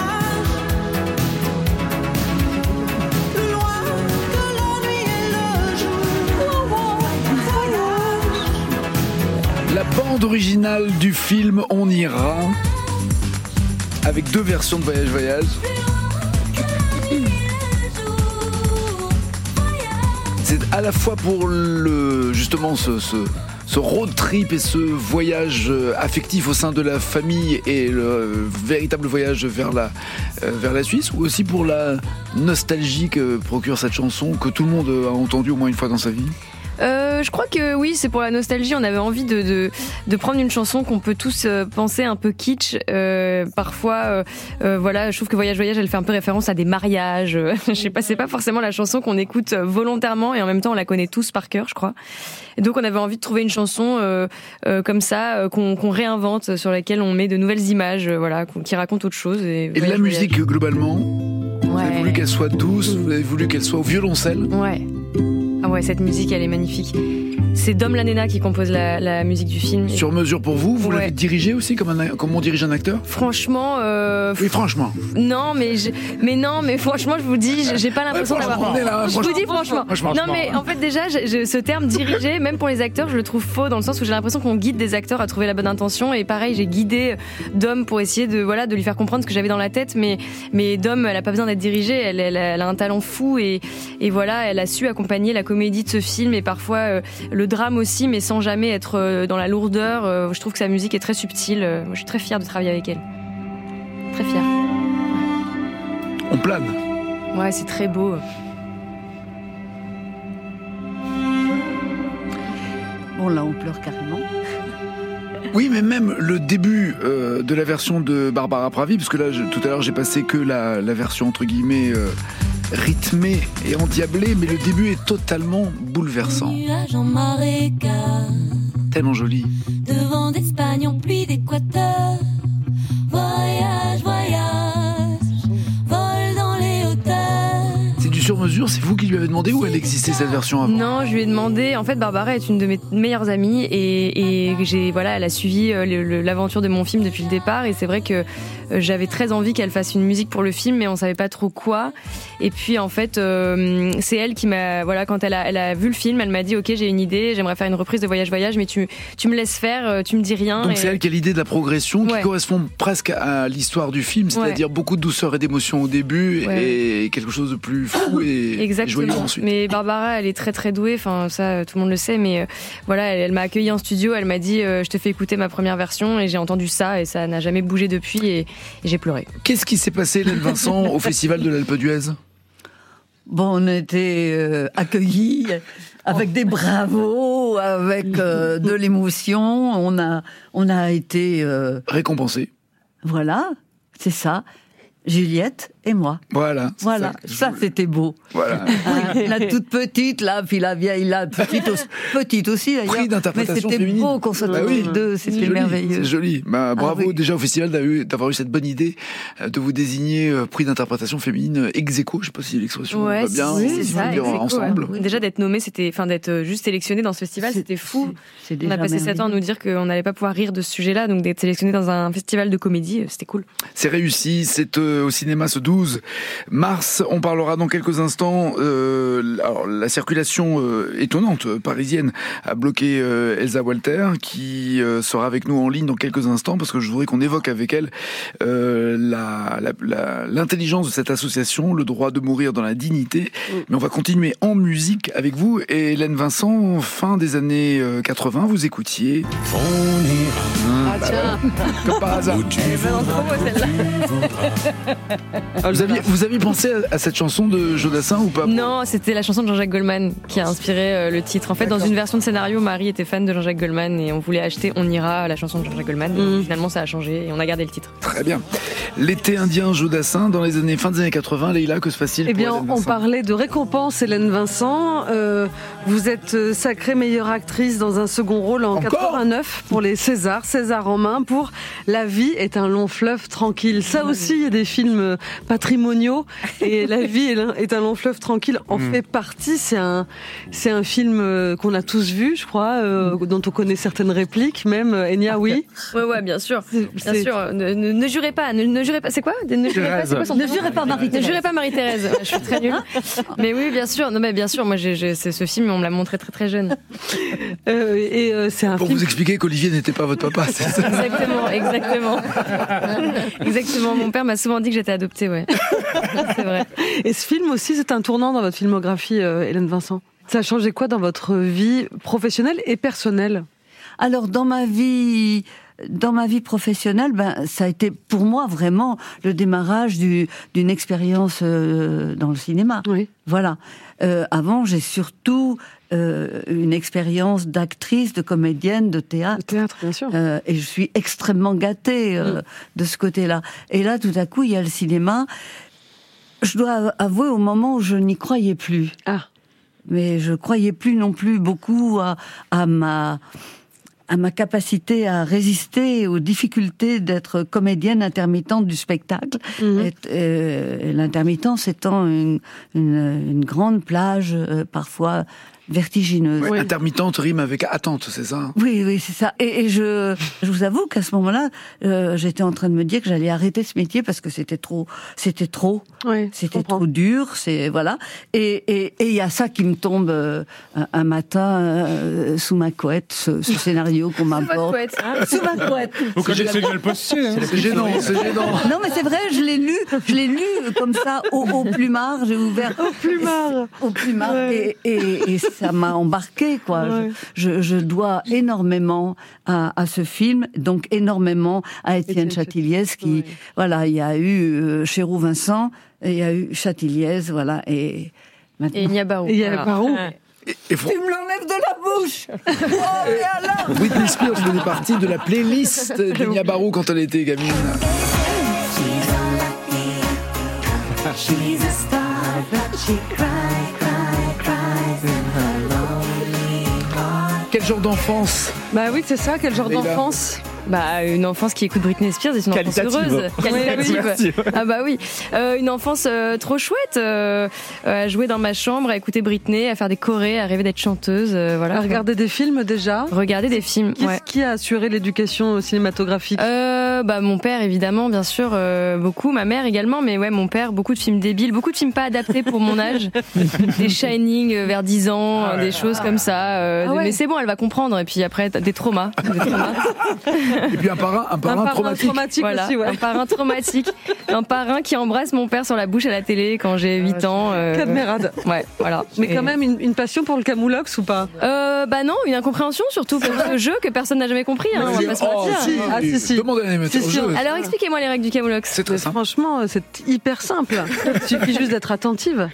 La bande originale du film On ira, avec 2 versions de Voyage Voyage. C'est à la fois pour justement ce road trip et ce voyage affectif au sein de la famille et le véritable voyage vers la Suisse, ou aussi pour la nostalgie que procure cette chanson que tout le monde a entendue au moins une fois dans sa vie? Je crois que oui, c'est pour la nostalgie. On avait envie de prendre une chanson qu'on peut tous penser un peu kitsch. Parfois, voilà, je trouve que Voyage Voyage, elle fait un peu référence à des mariages. Je sais pas, c'est pas forcément la chanson qu'on écoute volontairement, et en même temps, on la connaît tous par cœur, je crois. Et donc, on avait envie de trouver une chanson comme ça, qu'on réinvente, sur laquelle on met de nouvelles images, voilà, qui racontent autre chose. Et la musique, globalement, vous avez voulu qu'elle soit douce, vous avez voulu qu'elle soit au violoncelle. Ouais. Ah ouais, cette musique, elle est magnifique. C'est Dom Lanena qui compose la musique du film. Sur mesure pour vous, vous l'avez dirigé aussi comme on dirige un acteur? Franchement, oui, franchement. Non, mais franchement, je vous dis, j'ai pas l'impression d'avoir. Je vous dis franchement. Non, mais en fait, déjà, ce terme dirigé, même pour les acteurs, je le trouve faux, dans le sens où j'ai l'impression qu'on guide des acteurs à trouver la bonne intention. Et pareil, j'ai guidé Dom pour essayer de lui faire comprendre ce que j'avais dans la tête. Mais Dom, elle a pas besoin d'être dirigée. Elle a un talent fou, et voilà, elle a su accompagner la comédie de ce film, et parfois le drame aussi, mais sans jamais être dans la lourdeur. Je trouve que sa musique est très subtile. Moi, je suis très fière de travailler avec elle. Très fière. On plane. Ouais, c'est très beau. Bon, là, on pleure carrément. Oui, mais même le début de la version de Barbara Pravi, parce que là, tout à l'heure, j'ai passé que la version entre guillemets rythmée et endiablée, mais le début est totalement bouleversant. Nuages en marécage, tellement joli. Devant d'Espagne en pluie d'Équateur. Voyage, voyage, vol dans les hauteurs. C'est du sur-mesure, c'est vous qui lui avez demandé, ou elle existait cette version avant? Non, je lui ai demandé. En fait, Barbara est une de mes meilleures amies, et elle a suivi l'aventure de mon film depuis le départ, et c'est vrai que j'avais très envie qu'elle fasse une musique pour le film, mais on savait pas trop quoi. Et puis en fait, c'est elle qui m'a, quand elle a vu le film, elle m'a dit ok, j'ai une idée, j'aimerais faire une reprise de Voyage Voyage, mais tu me laisses faire, tu me dis rien. Donc c'est elle qui a l'idée de la progression, qui correspond presque à l'histoire du film, c'est-à-dire beaucoup de douceur et d'émotion au début, et quelque chose de plus fou et joyeux ensuite. Mais Barbara, elle est très très douée, enfin ça tout le monde le sait, mais elle m'a accueillie en studio, elle m'a dit je te fais écouter ma première version, et j'ai entendu ça, et ça n'a jamais bougé depuis, et j'ai pleuré. Qu'est-ce qui s'est passé, Hélène Vincent, au Festival de l'Alpe d'Huez? Bon, on a été accueillis avec des bravos, avec de l'émotion. On a été récompensés. Voilà, c'est ça. Juliette et moi. Voilà. Ça c'était beau. Voilà. La toute petite là, puis la vieille là, petite aussi d'ailleurs. Prix d'interprétation féminine. Mais c'était beau qu'on soit tous les deux, c'était merveilleux. C'est joli. Bravo déjà au festival d'avoir eu cette bonne idée de vous désigner prix d'interprétation féminine ex aequo. Je sais pas si l'expression va bien. C'est ça, ensemble. Ouais. Déjà d'être nommé, d'être juste sélectionné dans ce festival, c'était fou. On a passé 7 ans à nous dire qu'on n'allait pas pouvoir rire de ce sujet-là, donc d'être sélectionné dans un festival de comédie, c'était cool. C'est réussi. C'est au cinéma ce 12 mars. On parlera dans quelques instants. Alors, la circulation étonnante parisienne a bloqué Elsa Walter, qui sera avec nous en ligne dans quelques instants, parce que je voudrais qu'on évoque avec elle l'intelligence de cette association, le droit de mourir dans la dignité. Mais on va continuer en musique avec vous. Et Hélène Vincent, fin des années 80, vous écoutiez. Comme par hasard. Vous aviez pensé à cette chanson de Jodassin ou pas? Non, c'était la chanson de Jean-Jacques Goldman qui a inspiré le titre. En fait, dans une version de scénario, Marie était fan de Jean-Jacques Goldman, et on voulait acheter On ira, la chanson de Jean-Jacques Goldman. Et finalement, ça a changé et on a gardé le titre. Très bien. L'été indien Jodassin dans les fin des années 80. Leïla, que se passe-t-il? Eh bien, on parlait de récompense, Hélène Vincent. Vous êtes sacrée meilleure actrice dans un second rôle en 89 pour les César en main, pour La vie est un long fleuve tranquille. Ça aussi, il y a des films patrimoniaux, et La vie est un long fleuve tranquille en fait partie. C'est un film qu'on a tous vu, je crois, dont on connaît certaines répliques, même Enya, oui. Ouais, bien sûr. Bien sûr. Ne jurez pas. Ne jurez pas. C'est quoi? Ne jurez pas. C'est quoi son nom? Ne jurez pas Marie-Thérèse. Ne jurez pas Marie-Thérèse. Je suis très nulle. Mais oui, bien sûr. Non, mais bien sûr. Moi, ce film, on me l'a montré très très jeune. C'est un pour film... vous expliquer qu'Olivier n'était pas votre papa. C'est ça. Exactement. Mon père m'a souvent dit que j'étais adoptée, ouais. C'est vrai. Et ce film aussi, c'est un tournant dans votre filmographie, Hélène Vincent. Ça a changé quoi dans votre vie professionnelle et personnelle ? Alors, dans ma vie professionnelle, ça a été pour moi vraiment le démarrage d'une expérience dans le cinéma. Oui. Voilà. Avant, j'ai surtout une expérience d'actrice, de comédienne, de théâtre. Le théâtre, bien sûr. Et je suis extrêmement gâtée de ce côté-là. Et là, tout à coup, il y a le cinéma. Je dois avouer au moment où je n'y croyais plus. Ah. Mais je croyais plus non plus beaucoup à ma capacité à résister aux difficultés d'être comédienne intermittente du spectacle. Et l'intermittence étant une grande plage, parfois vertigineuse. Ouais, intermittente rime avec attente, c'est ça? Oui, c'est ça. Et je vous avoue qu'à ce moment-là, j'étais en train de me dire que j'allais arrêter ce métier parce que c'était trop, c'était trop dur, voilà. Et il y a ça qui me tombe un matin sous ma couette, ce scénario qu'on m'apporte. Sous ma couette. Vous connaissez bien le postier, hein. C'est gênant. Non, mais c'est vrai, je l'ai lu comme ça au plumard, j'ai ouvert au plumard et ça m'a embarqué, quoi. Ouais. Je dois énormément à ce film, donc énormément à Étienne Chatiliez, qui, voilà, il y a eu Chéroux Vincent, il y a eu Chatiliez, voilà, et maintenant... Et Niabarou. Tu me l'enlèves de la bouche. Oh, et alors Britney Spears faisait partie de la playlist de Niabarou quand elle était gamine. She's a star, but she cries. Quel genre d'enfance? Bah oui, c'est ça, quel genre d'enfance? Une enfance qui écoute Britney Spears et une enfance heureuse. Qualitative. Ah bah oui. Une enfance trop chouette. À jouer dans ma chambre, à écouter Britney, à faire des chorés, à rêver d'être chanteuse. Voilà. À regarder des films déjà? Regarder des films, Qui a assuré l'éducation cinématographique? Mon père, évidemment, bien sûr, beaucoup. Ma mère également, mais ouais, mon père, beaucoup de films débiles, beaucoup de films pas adaptés pour mon âge. Des Shining vers 10 ans, des choses comme ça. Mais c'est bon, elle va comprendre. Et puis après, des traumas. Et puis un parrain traumatique. Voilà, aussi, ouais. un parrain traumatique. Un parrain qui embrasse mon père sur la bouche à la télé quand j'ai 8 ans. Cadmérade. Ouais, voilà. Mais quand même une passion pour le camoulox ou pas? Non, une incompréhension surtout pour ce jeu que personne n'a jamais compris. Hein, on va pas se mentir. Si. Demandez à l'animateur. Alors expliquez-moi les règles du camoulox. C'est très simple. Franchement, c'est hyper simple. Il suffit juste d'être attentive.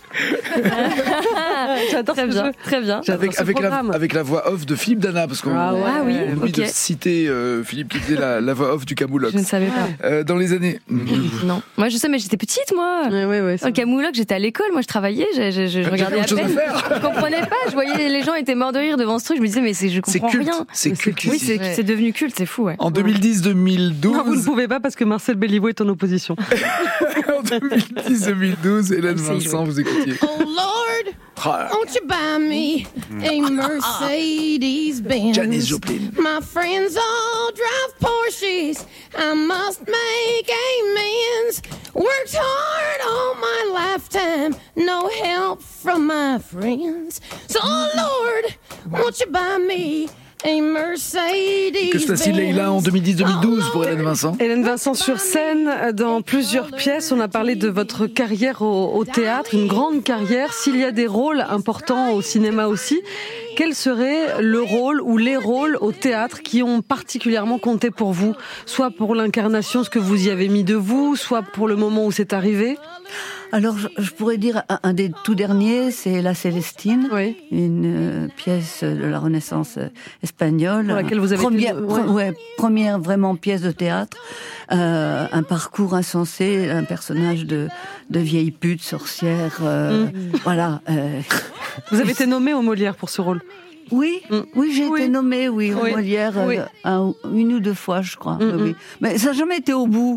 J'adore très bien, très bien. Avec la voix off de Philippe Dana, parce qu'on oublie de citer Philippe qui faisait la voix off du Camoulox. Je ne savais pas. Dans les années. Non. Moi, je sais, mais j'étais petite, moi. Dans le Camoulox, j'étais à l'école, moi, je travaillais, je regardais à peine. Je comprenais pas, je voyais les gens étaient morts de rire devant ce truc, je me disais, mais je comprends rien. C'est culte. Oui, c'est devenu culte, c'est fou, ouais. En 2010-2012. Non, vous ne pouvez pas parce que Marcel Béliveau est en opposition. En 2010-2012, Hélène Vincent, vous écoutiez. Oh Lord, won't you buy me a Mercedes-Benz? Janis Joplin. My friends all drive Porsches. I must make amends. Worked hard all my lifetime. No help from my friends. So, oh Lord, won't you buy me a Mercedes-Benz? Que se passe-t-il, Leïla, en 2010-2012 pour Hélène Vincent? Hélène Vincent sur scène, dans plusieurs pièces. On a parlé de votre carrière au théâtre, une grande carrière. S'il y a des rôles importants au cinéma aussi, quel serait le rôle ou les rôles au théâtre qui ont particulièrement compté pour vous? Soit pour l'incarnation, ce que vous y avez mis de vous, soit pour le moment où c'est arrivé? Alors, je pourrais dire un des tout derniers, c'est La Célestine, une pièce de la Renaissance espagnole. Pour laquelle vous avez première vraiment pièce de théâtre. Un parcours insensé, un personnage de vieille pute, sorcière, voilà. Vous avez été nommée au Molière pour ce rôle? Oui, j'ai été nommée, au Molière, une ou deux fois, je crois. Oui. Mais ça n'a jamais été au bout.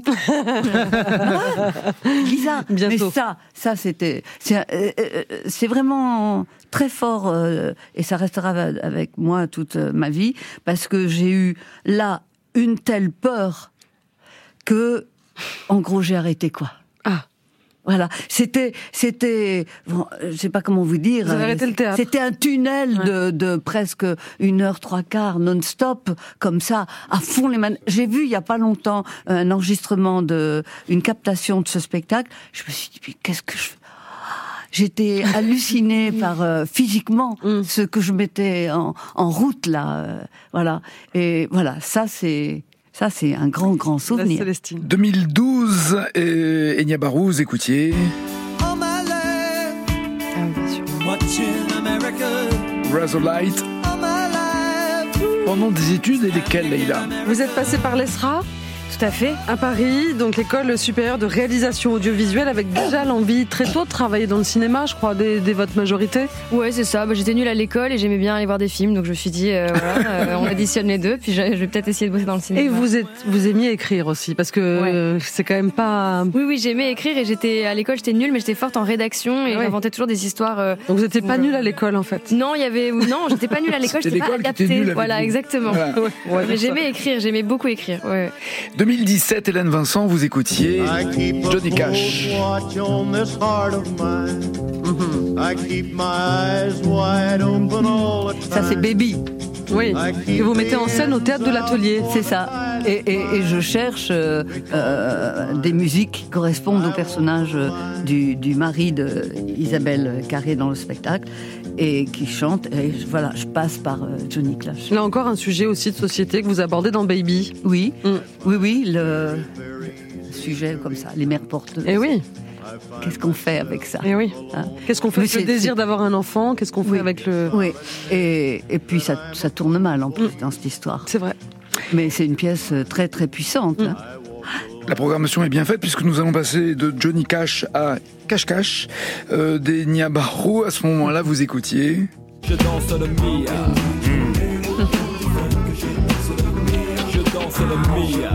Lisa, bientôt. Mais ça, c'est vraiment très fort, et ça restera avec moi toute ma vie, parce que j'ai eu là une telle peur que, en gros, j'ai arrêté, quoi. Voilà, c'était, bon, je sais pas comment vous dire. Vous avez arrêté le théâtre. C'était un tunnel de presque 1h03 non-stop, comme ça, à fond les mains. J'ai vu il y a pas longtemps un enregistrement une captation de ce spectacle. Je me suis dit, mais qu'est-ce que je fais? j'étais hallucinée par physiquement ce que je mettais en route là, voilà. Et voilà, ça c'est un grand souvenir. 2012, Enya Barou, vous écoutiez. Razorlight. Pendant des études, et lesquelles, Leïla? Vous êtes passé par l'ESRA? Tout à fait. À Paris, donc l'école supérieure de réalisation audiovisuelle, avec déjà l'envie très tôt de travailler dans le cinéma, je crois, dès votre majorité. Ouais, c'est ça. J'étais nulle à l'école et j'aimais bien aller voir des films, donc je me suis dit, on additionne les deux, puis je vais peut-être essayer de bosser dans le cinéma. Et vous aimiez écrire aussi, parce que c'est quand même pas... Oui, j'aimais écrire et à l'école, j'étais nulle, mais j'étais forte en rédaction et j'inventais toujours des histoires. Donc vous n'étiez pas nulle à l'école, en fait? Non, j'étais pas nulle à l'école, j'étais pas adaptée. Voilà, exactement. Voilà. Mais j'aimais écrire, j'aimais beaucoup écrire. Ouais. 2017, Hélène Vincent, vous écoutiez Johnny Cash. Ça, c'est Baby. Oui, que vous mettez en scène au théâtre de l'Atelier. C'est ça. Et je cherche des musiques qui correspondent au personnage du mari d'Isabelle Carré dans le spectacle et qui chante. Et voilà, je passe par Johnny Cash. Là encore, un sujet aussi de société que vous abordez dans Baby. Oui, le sujet comme ça, les mères porteuses. Et oui. Qu'est-ce qu'on fait avec ça? Et oui. Qu'est-ce qu'on fait avec le désir d'avoir un enfant? Qu'est-ce qu'on fait avec le... Oui, et puis ça tourne mal en plus dans cette histoire. C'est vrai. Mais c'est une pièce très très puissante. Hein. La programmation est bien faite puisque nous allons passer de Johnny Cash à Cash Cash, d'Enya Barou. À ce moment-là, vous écoutiez... Je danse le Mia. Je danse le Mia.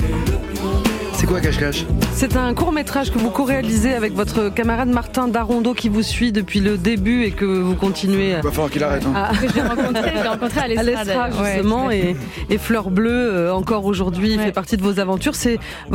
C'est quoi Cash Cash? C'est un court-métrage que vous co-réalisez avec votre camarade Martin Darondeau qui vous suit depuis le début et que vous continuez... Il va falloir qu'il arrête. Je l'ai rencontré à l'Estra justement, et Fleur Bleue, encore aujourd'hui, fait partie de vos aventures. C'est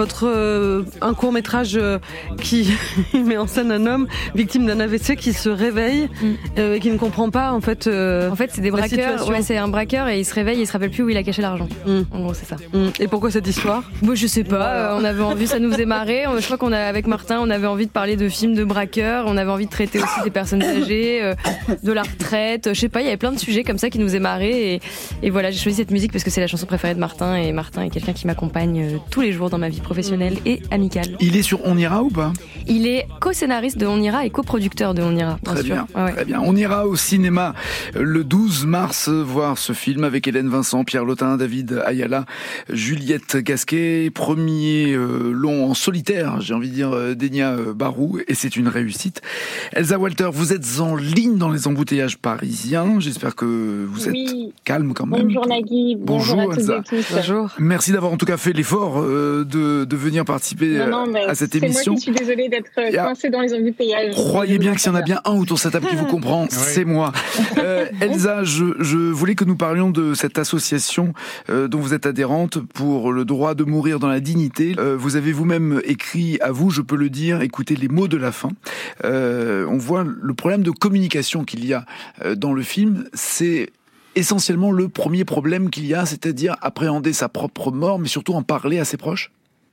un court-métrage qui met en scène un homme victime d'un AVC qui se réveille et qui ne comprend pas, en fait... En fait, c'est des braqueurs. Ouais, c'est un braqueur et il se réveille et il se rappelle plus où il a caché l'argent. En gros, c'est ça. Et pourquoi cette histoire? Moi, je sais pas. On avait envie, ça nous faisait marrer. Je crois avec Martin, on avait envie de parler de films de braqueurs. On avait envie de traiter aussi des personnes âgées, de la retraite. Je sais pas, il y avait plein de sujets comme ça qui nous faisaient marrer. Et voilà, j'ai choisi cette musique parce que c'est la chanson préférée de Martin. Et Martin est quelqu'un qui m'accompagne tous les jours dans ma vie professionnelle et amicale. Il est sur On Ira ou pas? Il est co-scénariste de On Ira et coproducteur de On Ira. Très bien, très bien. On ira au cinéma le 12 mars voir ce film avec Hélène Vincent, Pierre Lotin, David Ayala, Juliette Gasquet. Premier long en solitaire, j'ai envie de dire, d'Enya Barou, et c'est une réussite. Elsa Walter, vous êtes en ligne dans les embouteillages parisiens. J'espère que vous êtes calme quand même. Bonjour Nagui, bonjour à Elsa. toutes et tous. Bonjour. Merci d'avoir en tout cas fait l'effort de venir participer à cette émission. C'est moi qui suis désolée d'être coincée dans les embouteillages. Croyez bien que s'il y en a bien un autour de cette table qui vous comprend, c'est moi. Elsa, je voulais que nous parlions de cette association dont vous êtes adhérente pour le droit de mourir dans la dignité. Vous avez vous-même écrit à vous, je peux le dire, écoutez les mots de la fin. On voit le problème de communication qu'il y a dans le film, c'est essentiellement le premier problème qu'il y a, c'est-à-dire appréhender sa propre mort, mais surtout en parler à ses proches.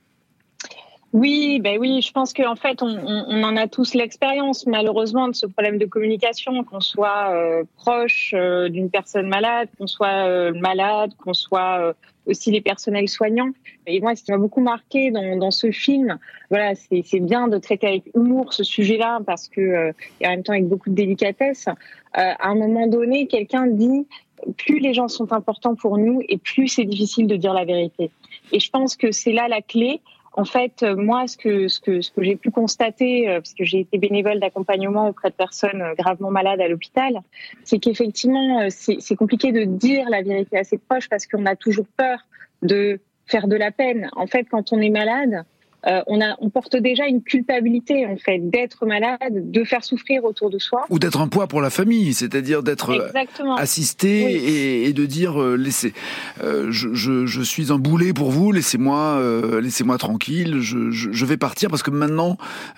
Oui, je pense qu'en fait, on en a tous l'expérience, malheureusement, de ce problème de communication, qu'on soit proche d'une personne malade, qu'on soit malade, qu'on soit aussi les personnels soignants. Et moi, ce qui m'a beaucoup marqué dans ce film, voilà, c'est bien de traiter avec humour ce sujet-là, parce que et en même temps avec beaucoup de délicatesse. À un moment donné, quelqu'un dit plus les gens sont importants pour nous et plus c'est difficile de dire la vérité. Et je pense que c'est là la clé. En fait, moi, ce que j'ai pu constater, parce que j'ai été bénévole d'accompagnement auprès de personnes gravement malades à l'hôpital, c'est qu'effectivement, c'est compliqué de dire la vérité à ses proches parce qu'on a toujours peur de faire de la peine. En fait, quand on est malade, on porte déjà une culpabilité, en fait, d'être malade, de faire souffrir autour de soi. Ou d'être un poids pour la famille, c'est-à-dire d'être assisté et de dire laissez, je suis un boulet pour vous, laissez-moi tranquille, je vais partir parce que maintenant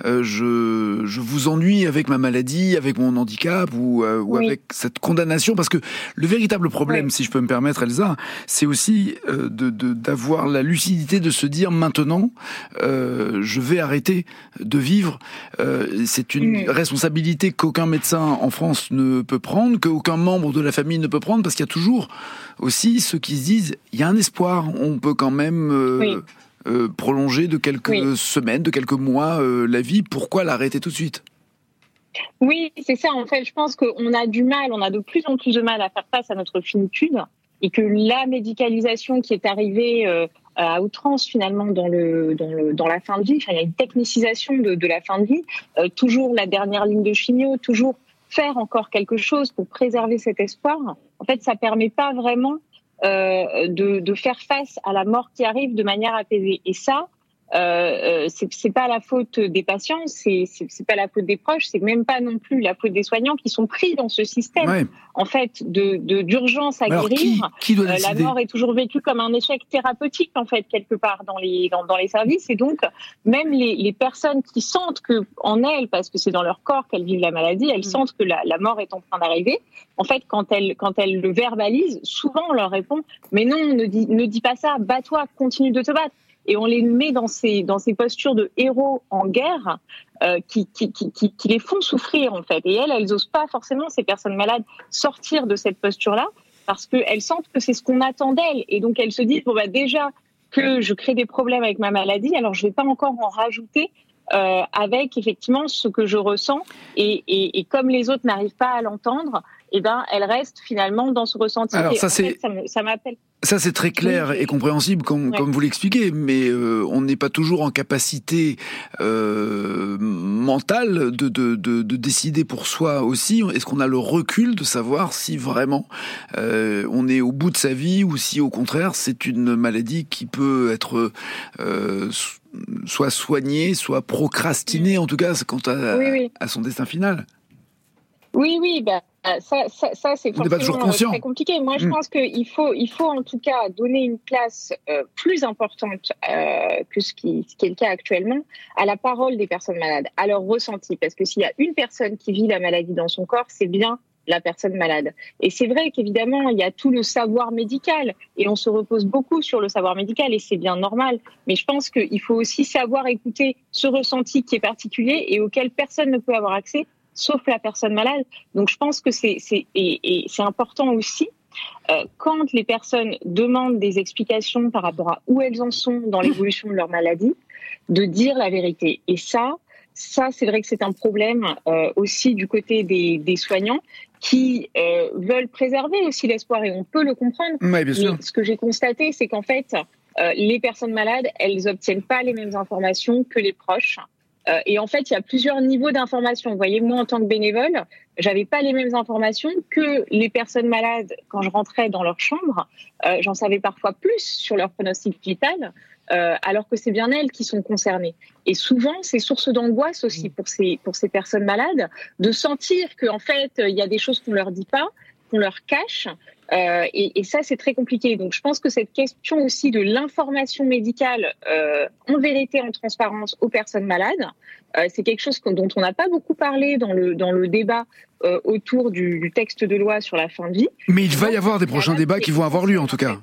je vous ennuie avec ma maladie, avec mon handicap ou avec cette condamnation, parce que le véritable problème, si je peux me permettre, Elsa, c'est aussi d'avoir la lucidité de se dire maintenant je vais arrêter de vivre. C'est une responsabilité qu'aucun médecin en France ne peut prendre, qu'aucun membre de la famille ne peut prendre, parce qu'il y a toujours aussi ceux qui se disent, il y a un espoir, on peut quand même prolonger de quelques semaines, de quelques mois la vie, pourquoi l'arrêter tout de suite ? Oui, c'est ça. En fait, je pense qu'on a de plus en plus de mal à faire face à notre finitude, et que la médicalisation qui est arrivée à outrance finalement dans la fin de vie, il y a une technicisation de la fin de vie, toujours la dernière ligne de chimio, toujours faire encore quelque chose pour préserver cet espoir. En fait, ça permet pas vraiment de faire face à la mort qui arrive de manière apaisée. Et ça, c'est pas la faute des patients, c'est pas la faute des proches, c'est même pas non plus la faute des soignants qui sont pris dans ce système en fait d'urgence à guérir. Qui doit la mort est toujours vécue comme un échec thérapeutique en fait quelque part dans les services, et donc même les personnes qui sentent que en elles, parce que c'est dans leur corps qu'elles vivent la maladie, elles sentent que la mort est en train d'arriver. En fait, quand elles le verbalisent, souvent on leur répond mais non, ne dis pas ça, bats-toi, continue de te battre. Et on les met dans ces postures de héros en guerre qui les font souffrir en fait. Et elles osent pas forcément, ces personnes malades, sortir de cette posture-là parce qu'elles sentent que c'est ce qu'on attend d'elles. Et donc elles se disent déjà que je crée des problèmes avec ma maladie, alors je vais pas encore en rajouter avec effectivement ce que je ressens. Et comme les autres n'arrivent pas à l'entendre, elles restent finalement dans ce ressenti. Alors et ça ça m'appelle. Ça, c'est très clair et compréhensible, comme vous l'expliquez, mais on n'est pas toujours en capacité mentale de décider pour soi aussi. Est-ce qu'on a le recul de savoir si vraiment on est au bout de sa vie, ou si au contraire c'est une maladie qui peut être soit soignée, soit procrastinée, en tout cas quant à son destin final? Oui, ça c'est forcément très compliqué. Moi, je pense qu'il faut en tout cas donner une place plus importante que ce qui est le cas actuellement à la parole des personnes malades, à leur ressenti. Parce que s'il y a une personne qui vit la maladie dans son corps, c'est bien la personne malade. Et c'est vrai qu'évidemment, il y a tout le savoir médical, et on se repose beaucoup sur le savoir médical, et c'est bien normal. Mais je pense qu'il faut aussi savoir écouter ce ressenti qui est particulier et auquel personne ne peut avoir accès, sauf la personne malade. Donc je pense que c'est important aussi quand les personnes demandent des explications par rapport à où elles en sont dans l'évolution de leur maladie, de dire la vérité. Et ça c'est vrai que c'est un problème aussi du côté des soignants qui veulent préserver aussi l'espoir, et on peut le comprendre. Oui, bien sûr. Mais ce que j'ai constaté, c'est qu'en fait, les personnes malades, elles obtiennent pas les mêmes informations que les proches. Et en fait, il y a plusieurs niveaux d'information. Vous voyez, moi, en tant que bénévole, j'avais pas les mêmes informations que les personnes malades quand je rentrais dans leur chambre. J'en savais parfois plus sur leur pronostic vital, alors que c'est bien elles qui sont concernées. Et souvent, c'est source d'angoisse aussi pour ces personnes malades, de sentir qu'en fait, il y a des choses qu'on leur dit pas, qu'on leur cache. Et ça, c'est très compliqué. Donc, je pense que cette question aussi de l'information médicale en vérité, en transparence aux personnes malades, c'est quelque chose dont on n'a pas beaucoup parlé dans le débat autour du texte de loi sur la fin de vie. Mais il va y avoir des prochains débats qui vont avoir lieu, en tout cas.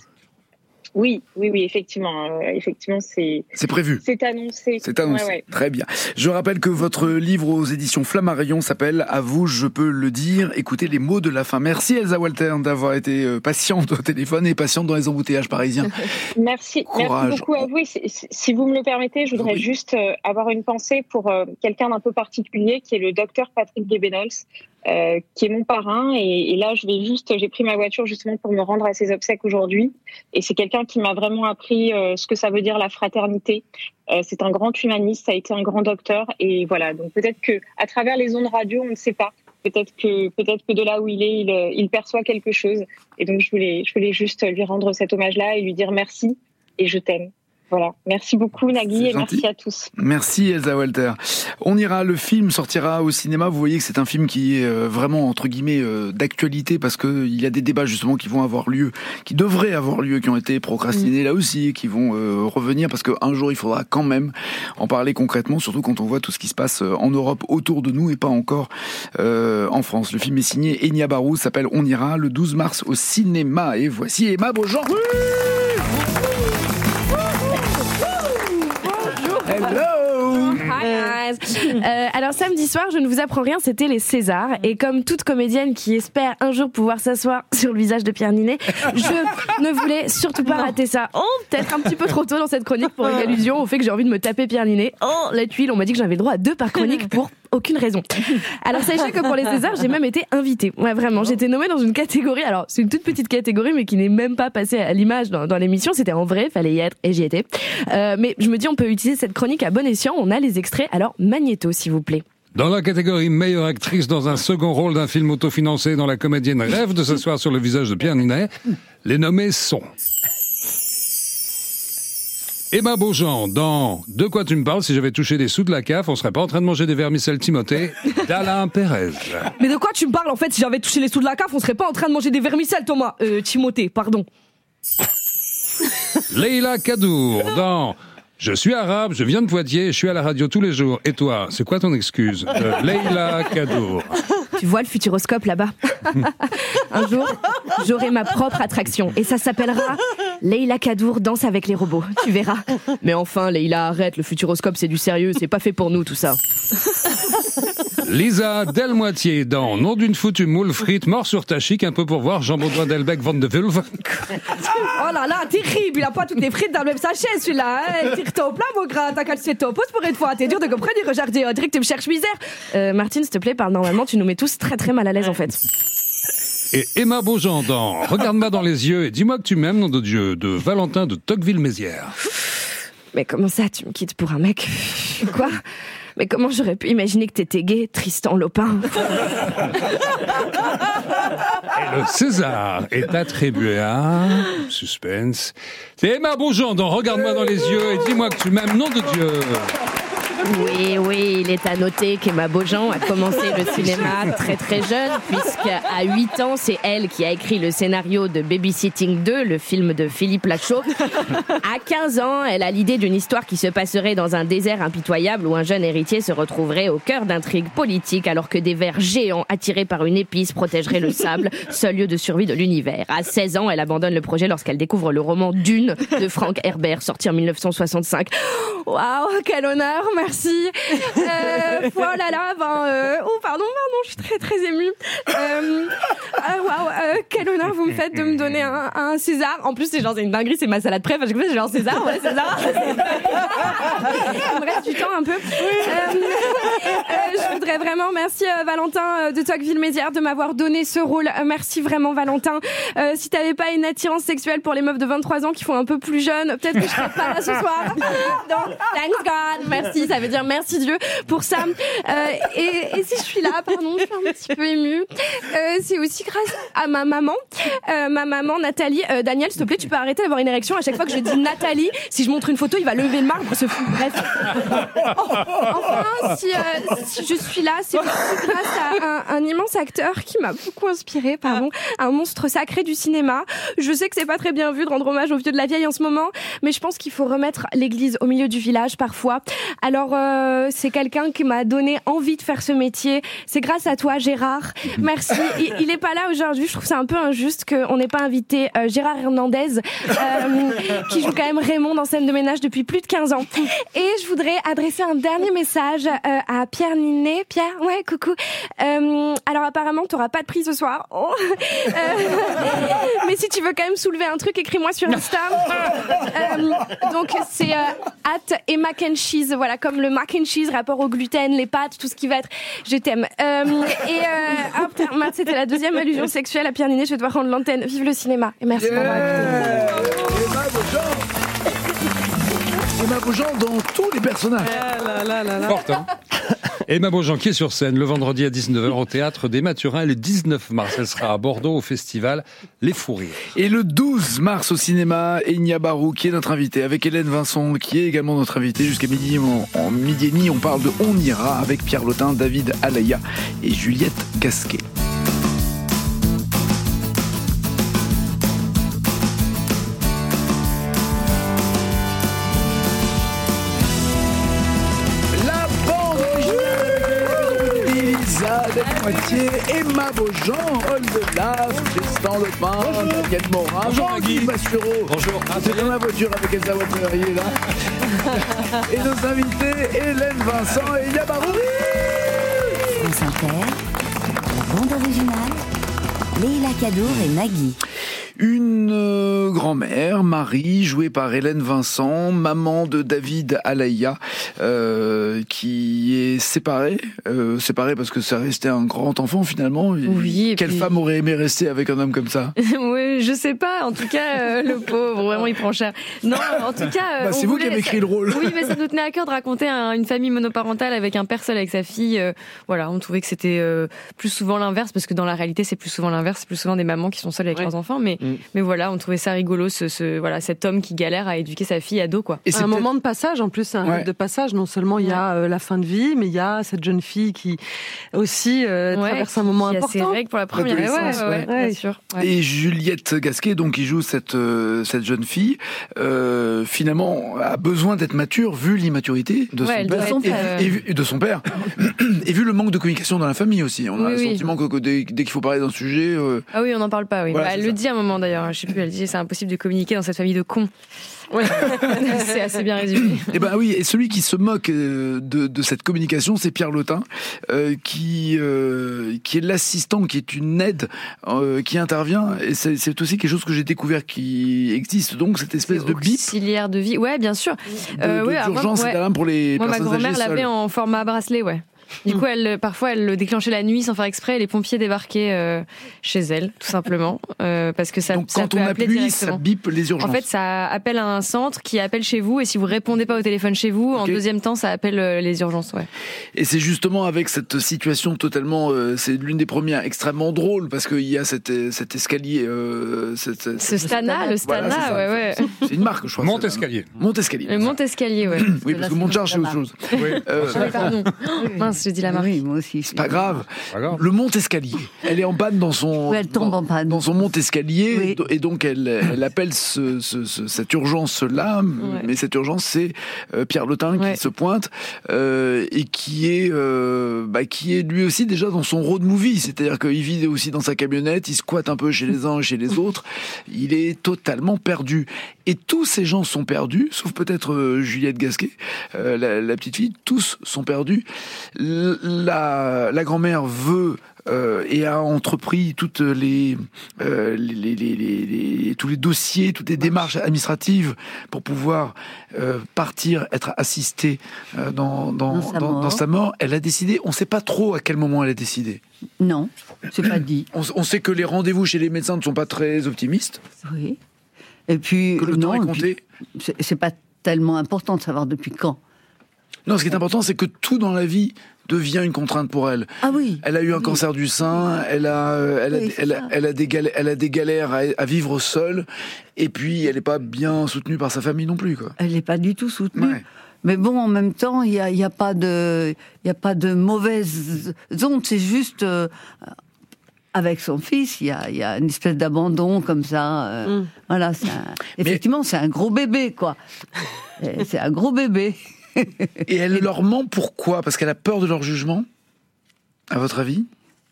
Oui, effectivement, c'est prévu. C'est annoncé. C'est annoncé. Ouais. Très bien. Je rappelle que votre livre aux éditions Flammarion s'appelle « À vous, je peux le dire ». Écoutez les mots de la fin. Merci Elsa Walter d'avoir été patiente au téléphone et patiente dans les embouteillages parisiens. Merci beaucoup à vous. Si vous me le permettez, je voudrais juste avoir une pensée pour quelqu'un d'un peu particulier, qui est le docteur Patrick Gebenols, qui est mon parrain, et là j'ai pris ma voiture justement pour me rendre à ses obsèques aujourd'hui, et c'est quelqu'un qui m'a vraiment appris ce que ça veut dire la fraternité. C'est un grand humaniste, ça a été un grand docteur, et voilà, donc peut-être que à travers les ondes radio, on ne sait pas, peut-être que de là où il est, il perçoit quelque chose, et donc je voulais juste lui rendre cet hommage-là et lui dire merci et je t'aime. Voilà. Merci beaucoup Nagui, et merci à tous. Merci Elsa Walter. On ira, le film sortira au cinéma. Vous voyez que c'est un film qui est vraiment entre guillemets d'actualité, parce que il y a des débats justement qui vont avoir lieu, qui devraient avoir lieu, qui ont été procrastinés là aussi, et qui vont revenir, parce qu'un jour il faudra quand même en parler concrètement, surtout quand on voit tout ce qui se passe en Europe autour de nous et pas encore en France. Le film est signé Enya Barou, s'appelle On ira, le 12 mars au cinéma. Et voici Emma Beaujean. base. Alors samedi soir, je ne vous apprends rien, c'était les Césars. Et comme toute comédienne qui espère un jour pouvoir s'asseoir sur le visage de Pierre Ninet, je ne voulais surtout pas rater ça. Oh, peut-être un petit peu trop tôt dans cette chronique pour une allusion au fait que j'ai envie de me taper Pierre Ninet. Oh, la tuile, on m'a dit que j'avais le droit à 2 par chronique pour aucune raison. Alors sachez que pour les Césars, j'ai même été invitée. Ouais, vraiment, j'étais nommée dans une catégorie. Alors c'est une toute petite catégorie, mais qui n'est même pas passée à l'image dans l'émission. C'était en vrai, fallait y être, et j'y étais. Mais je me dis, on peut utiliser cette chronique à bon escient. On a les extraits. Alors magnéto, s'il vous plaît. Dans la catégorie meilleure actrice dans un second rôle d'un film autofinancé dont la comédienne rêve de s'asseoir sur le visage de Pierre Ninet, les nommés sont Emma Beaujean dans De quoi tu me parles, si j'avais touché des sous de la CAF, on serait pas en train de manger des vermicelles Timothée, d'Alain Pérez. Mais de quoi tu me parles en fait, si j'avais touché les sous de la CAF, on serait pas en train de manger des vermicelles, Thomas. Timothée, pardon. Leïla Kadour dans Je suis arabe, je viens de Poitiers, je suis à la radio tous les jours. Et toi, c'est quoi ton excuse? Leïla Kadour. Tu vois le futuroscope là-bas? Un jour, j'aurai ma propre attraction et ça s'appellera Leïla Kadour danse avec les robots. Tu verras. Mais enfin, Leïla, arrête, le futuroscope c'est du sérieux, c'est pas fait pour nous tout ça. Lisa Delmoitier dans Nom d'une foutue moule frite, mort sur ta chic, un peu pour voir Jean-Baudouin Delbecq Van de Vulve. Oh là là, terrible, il a pas toutes les frites dans le même sachet celui-là. Hein. Tire-toi au plat, mon gras, t'as qu'à le pose pour une fois. T'es dur de comprendre, regarder, on dirait que tu me cherches misère. Martine, s'il te plaît, parle normalement, tu nous mets tous très très mal à l'aise en fait. Et Emma Beaujean dans Regarde-moi dans les yeux et dis-moi que tu m'aimes, nom de Dieu, de Valentin de Tocqueville-Mézières. Mais comment ça, tu me quittes pour un mec? Quoi? Mais comment j'aurais pu imaginer que t'étais gay, Tristan Lopin? Et le César est attribué à... Suspense. C'est Emma Beaujean dans Regarde-moi dans les yeux et dis-moi que tu m'aimes, nom de Dieu. Oui, il est à noter qu'Emma Beaujean a commencé le cinéma très très jeune, puisqu'à 8 ans, c'est elle qui a écrit le scénario de Babysitting 2, le film de Philippe Lachaud. À 15 ans, elle a l'idée d'une histoire qui se passerait dans un désert impitoyable où un jeune héritier se retrouverait au cœur d'intrigues politiques alors que des vers géants attirés par une épice protégeraient le sable, seul lieu de survie de l'univers. À 16 ans, elle abandonne le projet lorsqu'elle découvre le roman Dune de Frank Herbert, sorti en 1965. Waouh, quel honneur, merci. Oh là là, pardon, je suis très très émue. Quel honneur vous me faites de me donner un César. En plus, c'est une dinguerie, c'est ma salade préf. J'ai fait genre César, ouais, César. Il me reste du temps un peu. Je voudrais vraiment remercier Valentin de Tocqueville-Mézières de m'avoir donné ce rôle. Merci vraiment, Valentin. Si t'avais pas une attirance sexuelle pour les meufs de 23 ans qui font un peu plus jeunes, peut-être que je serais pas là ce soir. Donc, thanks God. Merci, ça veut dire merci Dieu pour ça. Et si je suis là, pardon, je suis un petit peu émue. C'est aussi grâce à ma maman. Ma maman, Nathalie. Daniel, s'il te plaît, tu peux arrêter d'avoir une érection à chaque fois que je dis Nathalie. Si je montre une photo, il va lever le marbre, ce fou. Bref. Enfin, si je suis là, c'est aussi grâce à un immense acteur qui m'a beaucoup inspiré, un monstre sacré du cinéma. Je sais que c'est pas très bien vu de rendre hommage aux vieux de la vieille en ce moment, mais je pense qu'il faut remettre l'église au milieu du village parfois. Alors, c'est quelqu'un qui m'a donné envie de faire ce métier. C'est grâce à toi, Gérard. Merci. Il est pas là aujourd'hui. Je trouve ça un peu injuste qu'on n'ait pas invité Gérard Hernandez, qui joue quand même Raymond dans Scène de ménage depuis plus de 15 ans. Et je voudrais adresser un dernier message à Pierre Ninet. Pierre, ouais, coucou. Alors apparemment, t'auras pas de prix ce soir. Oh. Mais si tu veux quand même soulever un truc, écris-moi sur Insta. Donc c'est @Emma and Cheese, voilà, comme le mac and cheese, rapport au gluten, les pâtes, tout ce qui va être je t'aime. C'était la deuxième allusion sexuelle à Pierre Ninet. Je vais devoir rendre l'antenne. Vive le cinéma et merci d'avoir écouté. Emma Beaujean dans tous les personnages. Forte, hein. Emma Beaujean qui est sur scène le vendredi à 19h au Théâtre des Mathurins et le 19 mars, elle sera à Bordeaux au festival Les Fous Rires. Et le 12 mars au cinéma, Enya Barou qui est notre invitée avec Hélène Vincent qui est également notre invitée jusqu'à midi. En midi et demi, on parle de On ira avec Pierre Lotin, David Alaya et Juliette Casquet. moitié, Emma Beaujean, Oldelaf, Tristan Lepin, Daniel Morin, Jean-Guy Massureau. Bonjour. C'est dans la voiture avec Elsa Water, il est là. Et nos invités, Hélène Vincent et Yabarou. France Inter, la bande originale, Leila Kadour et Nagui. Une grand-mère, Marie, jouée par Hélène Vincent, maman de David Alaïa, qui est séparée parce que ça restait un grand enfant finalement. Oui. Quelle femme aurait aimé rester avec un homme comme ça? Oui, je sais pas. En tout cas, le pauvre, vraiment, il prend cher. Non, en tout cas, c'est vous qui avez écrit le rôle. Oui, mais ça nous tenait à cœur de raconter une famille monoparentale avec un père seul avec sa fille. Voilà, on trouvait que c'était plus souvent l'inverse, parce que dans la réalité, c'est plus souvent l'inverse. C'est plus souvent des mamans qui sont seules avec leurs enfants, mais voilà, on trouvait ça rigolo, voilà, cet homme qui galère à éduquer sa fille ado, quoi. Et c'est un moment de passage, en plus, c'est un rite de passage. Non seulement il y a la fin de vie, mais il y a cette jeune fille qui aussi traverse un moment important. C'est vrai que pour la première bien sûr. Ouais. Et Juliette Gasquet, donc, qui joue cette jeune fille, finalement, a besoin d'être mature, vu l'immaturité de son père, et vu le manque de communication dans la famille aussi. On a le sentiment que dès qu'il faut parler d'un sujet... Ah oui, on n'en parle pas, oui. Voilà, elle le dit à un moment, d'ailleurs. Je sais plus, elle dit c'est impossible de communiquer dans cette famille de cons. Ouais. C'est assez bien résumé. Et ben oui, et celui qui se moque de cette communication, c'est Pierre Lotin, qui est l'assistant, qui est une aide, qui intervient. Et c'est aussi quelque chose que j'ai découvert qui existe. Donc cette espèce de bip. Auxiliaire de vie, ouais, bien sûr. D'urgence et d'alarme pour les personnes âgées. Ma grand-mère l'avait en format bracelet, ouais. Du coup, parfois, elle le déclenchait la nuit sans faire exprès. Et les pompiers débarquaient chez elle, tout simplement, parce que ça. Donc, ça quand peut on appeler appuie, directement. ça bip les urgences. En fait, ça appelle un centre qui appelle chez vous, et si vous répondez pas au téléphone chez vous, en deuxième temps, ça appelle les urgences, ouais. Et c'est justement avec cette situation totalement, c'est l'une des premières extrêmement drôle, parce qu'il y a cet escalier, ce Stana, le Stana, voilà, ouais. C'est une marque, je crois. Monte-escalier. Monte-escalier. Le monte-escalier, ouais. Oui, parce que monte-charge, c'est autre chose. Pardon. Mince, j'ai dit la marque. Oui, moi aussi. C'est pas grave. Le monte-escalier. Elle est en panne dans son. Oui, elle tombe en panne. Dans son monte-escalier, et donc elle appelle cette urgence-là, mais cette urgence, c'est Pierre Lotin qui se pointe et qui est lui aussi déjà dans son road movie, c'est-à-dire qu'il vit aussi dans sa camionnette, il squatte un peu chez les uns et chez les autres, il est totalement perdu. Et tous ces gens sont perdus, sauf peut-être Juliette Gasquet, la petite fille, tous sont perdus. La grand-mère veut et a entrepris toutes tous les dossiers, toutes les démarches administratives pour pouvoir partir, être assistée dans sa mort. Elle a décidé, on ne sait pas trop à quel moment elle a décidé. Non, c'est pas dit. On sait que les rendez-vous chez les médecins ne sont pas très optimistes. Oui. Et puis, que le temps est compté. C'est pas tellement important de savoir depuis quand. Non, ce qui est important, c'est que tout dans la vie devient une contrainte pour elle. Ah oui. Elle a eu un cancer du sein, elle a des galères à vivre seule, et puis elle n'est pas bien soutenue par sa famille non plus, quoi. Elle n'est pas du tout soutenue. Ouais. Mais bon, en même temps, il y a pas de mauvaises ondes. C'est juste avec son fils, il y a une espèce d'abandon comme ça. Voilà, effectivement, c'est un gros bébé, quoi. C'est un gros bébé. Et elle leur ment pourquoi? Parce qu'elle a peur de leur jugement, à votre avis?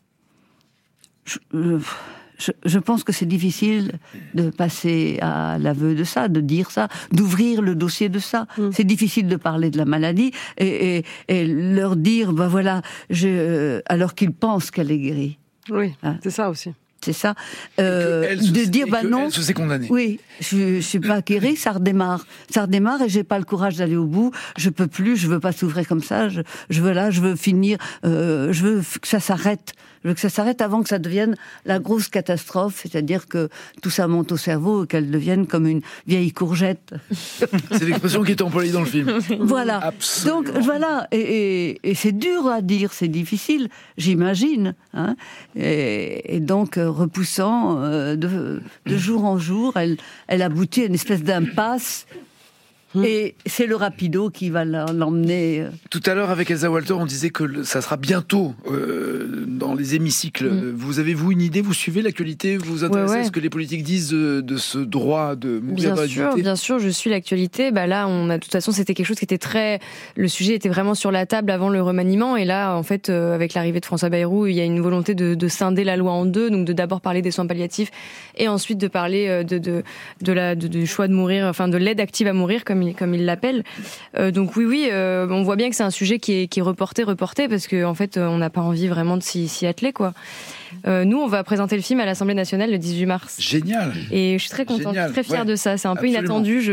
Je pense que c'est difficile de passer à l'aveu de ça, de dire ça, d'ouvrir le dossier de ça. C'est difficile de parler de la maladie et leur dire, ben voilà, alors qu'ils pensent qu'elle est guérie. Oui, c'est ça aussi. C'est ça. De dire, bah non. Elle se sait condamnée. Oui, je suis pas guérie, ça redémarre. Ça redémarre et j'ai pas le courage d'aller au bout. Je peux plus, je veux pas s'ouvrir comme ça. Je veux finir, je veux que ça s'arrête. Je veux que ça s'arrête avant que ça devienne la grosse catastrophe, c'est-à-dire que tout ça monte au cerveau et qu'elle devienne comme une vieille courgette. C'est l'expression qui est employée dans le film. Voilà. Absolument. Donc voilà, et c'est dur à dire, c'est difficile, j'imagine. Hein, et donc repoussant de jour en jour, elle aboutit à une espèce d'impasse Et c'est le rapido qui va l'emmener. Tout à l'heure, avec Elsa Walter, on disait que ça sera bientôt dans les hémicycles. Vous avez-vous une idée? Vous suivez l'actualité? Vous vous intéressez à ce que les politiques disent de ce droit de mourir dans la dignité? Bien sûr, je suis l'actualité. Là, de toute façon, c'était quelque chose qui était le sujet était vraiment sur la table avant le remaniement. Et là, en fait, avec l'arrivée de François Bayrou, il y a une volonté de scinder la loi en deux. Donc, de d'abord parler des soins palliatifs et ensuite de parler du choix de mourir, enfin, de l'aide active à mourir, comme il l'appelle. Donc oui, on voit bien que c'est un sujet qui est reporté parce que en fait, on n'a pas envie vraiment de s'y atteler, quoi. Nous, on va présenter le film à l'Assemblée nationale le 18 mars. Génial. Et je suis très contente, très fière de ça. C'est un peu inattendu.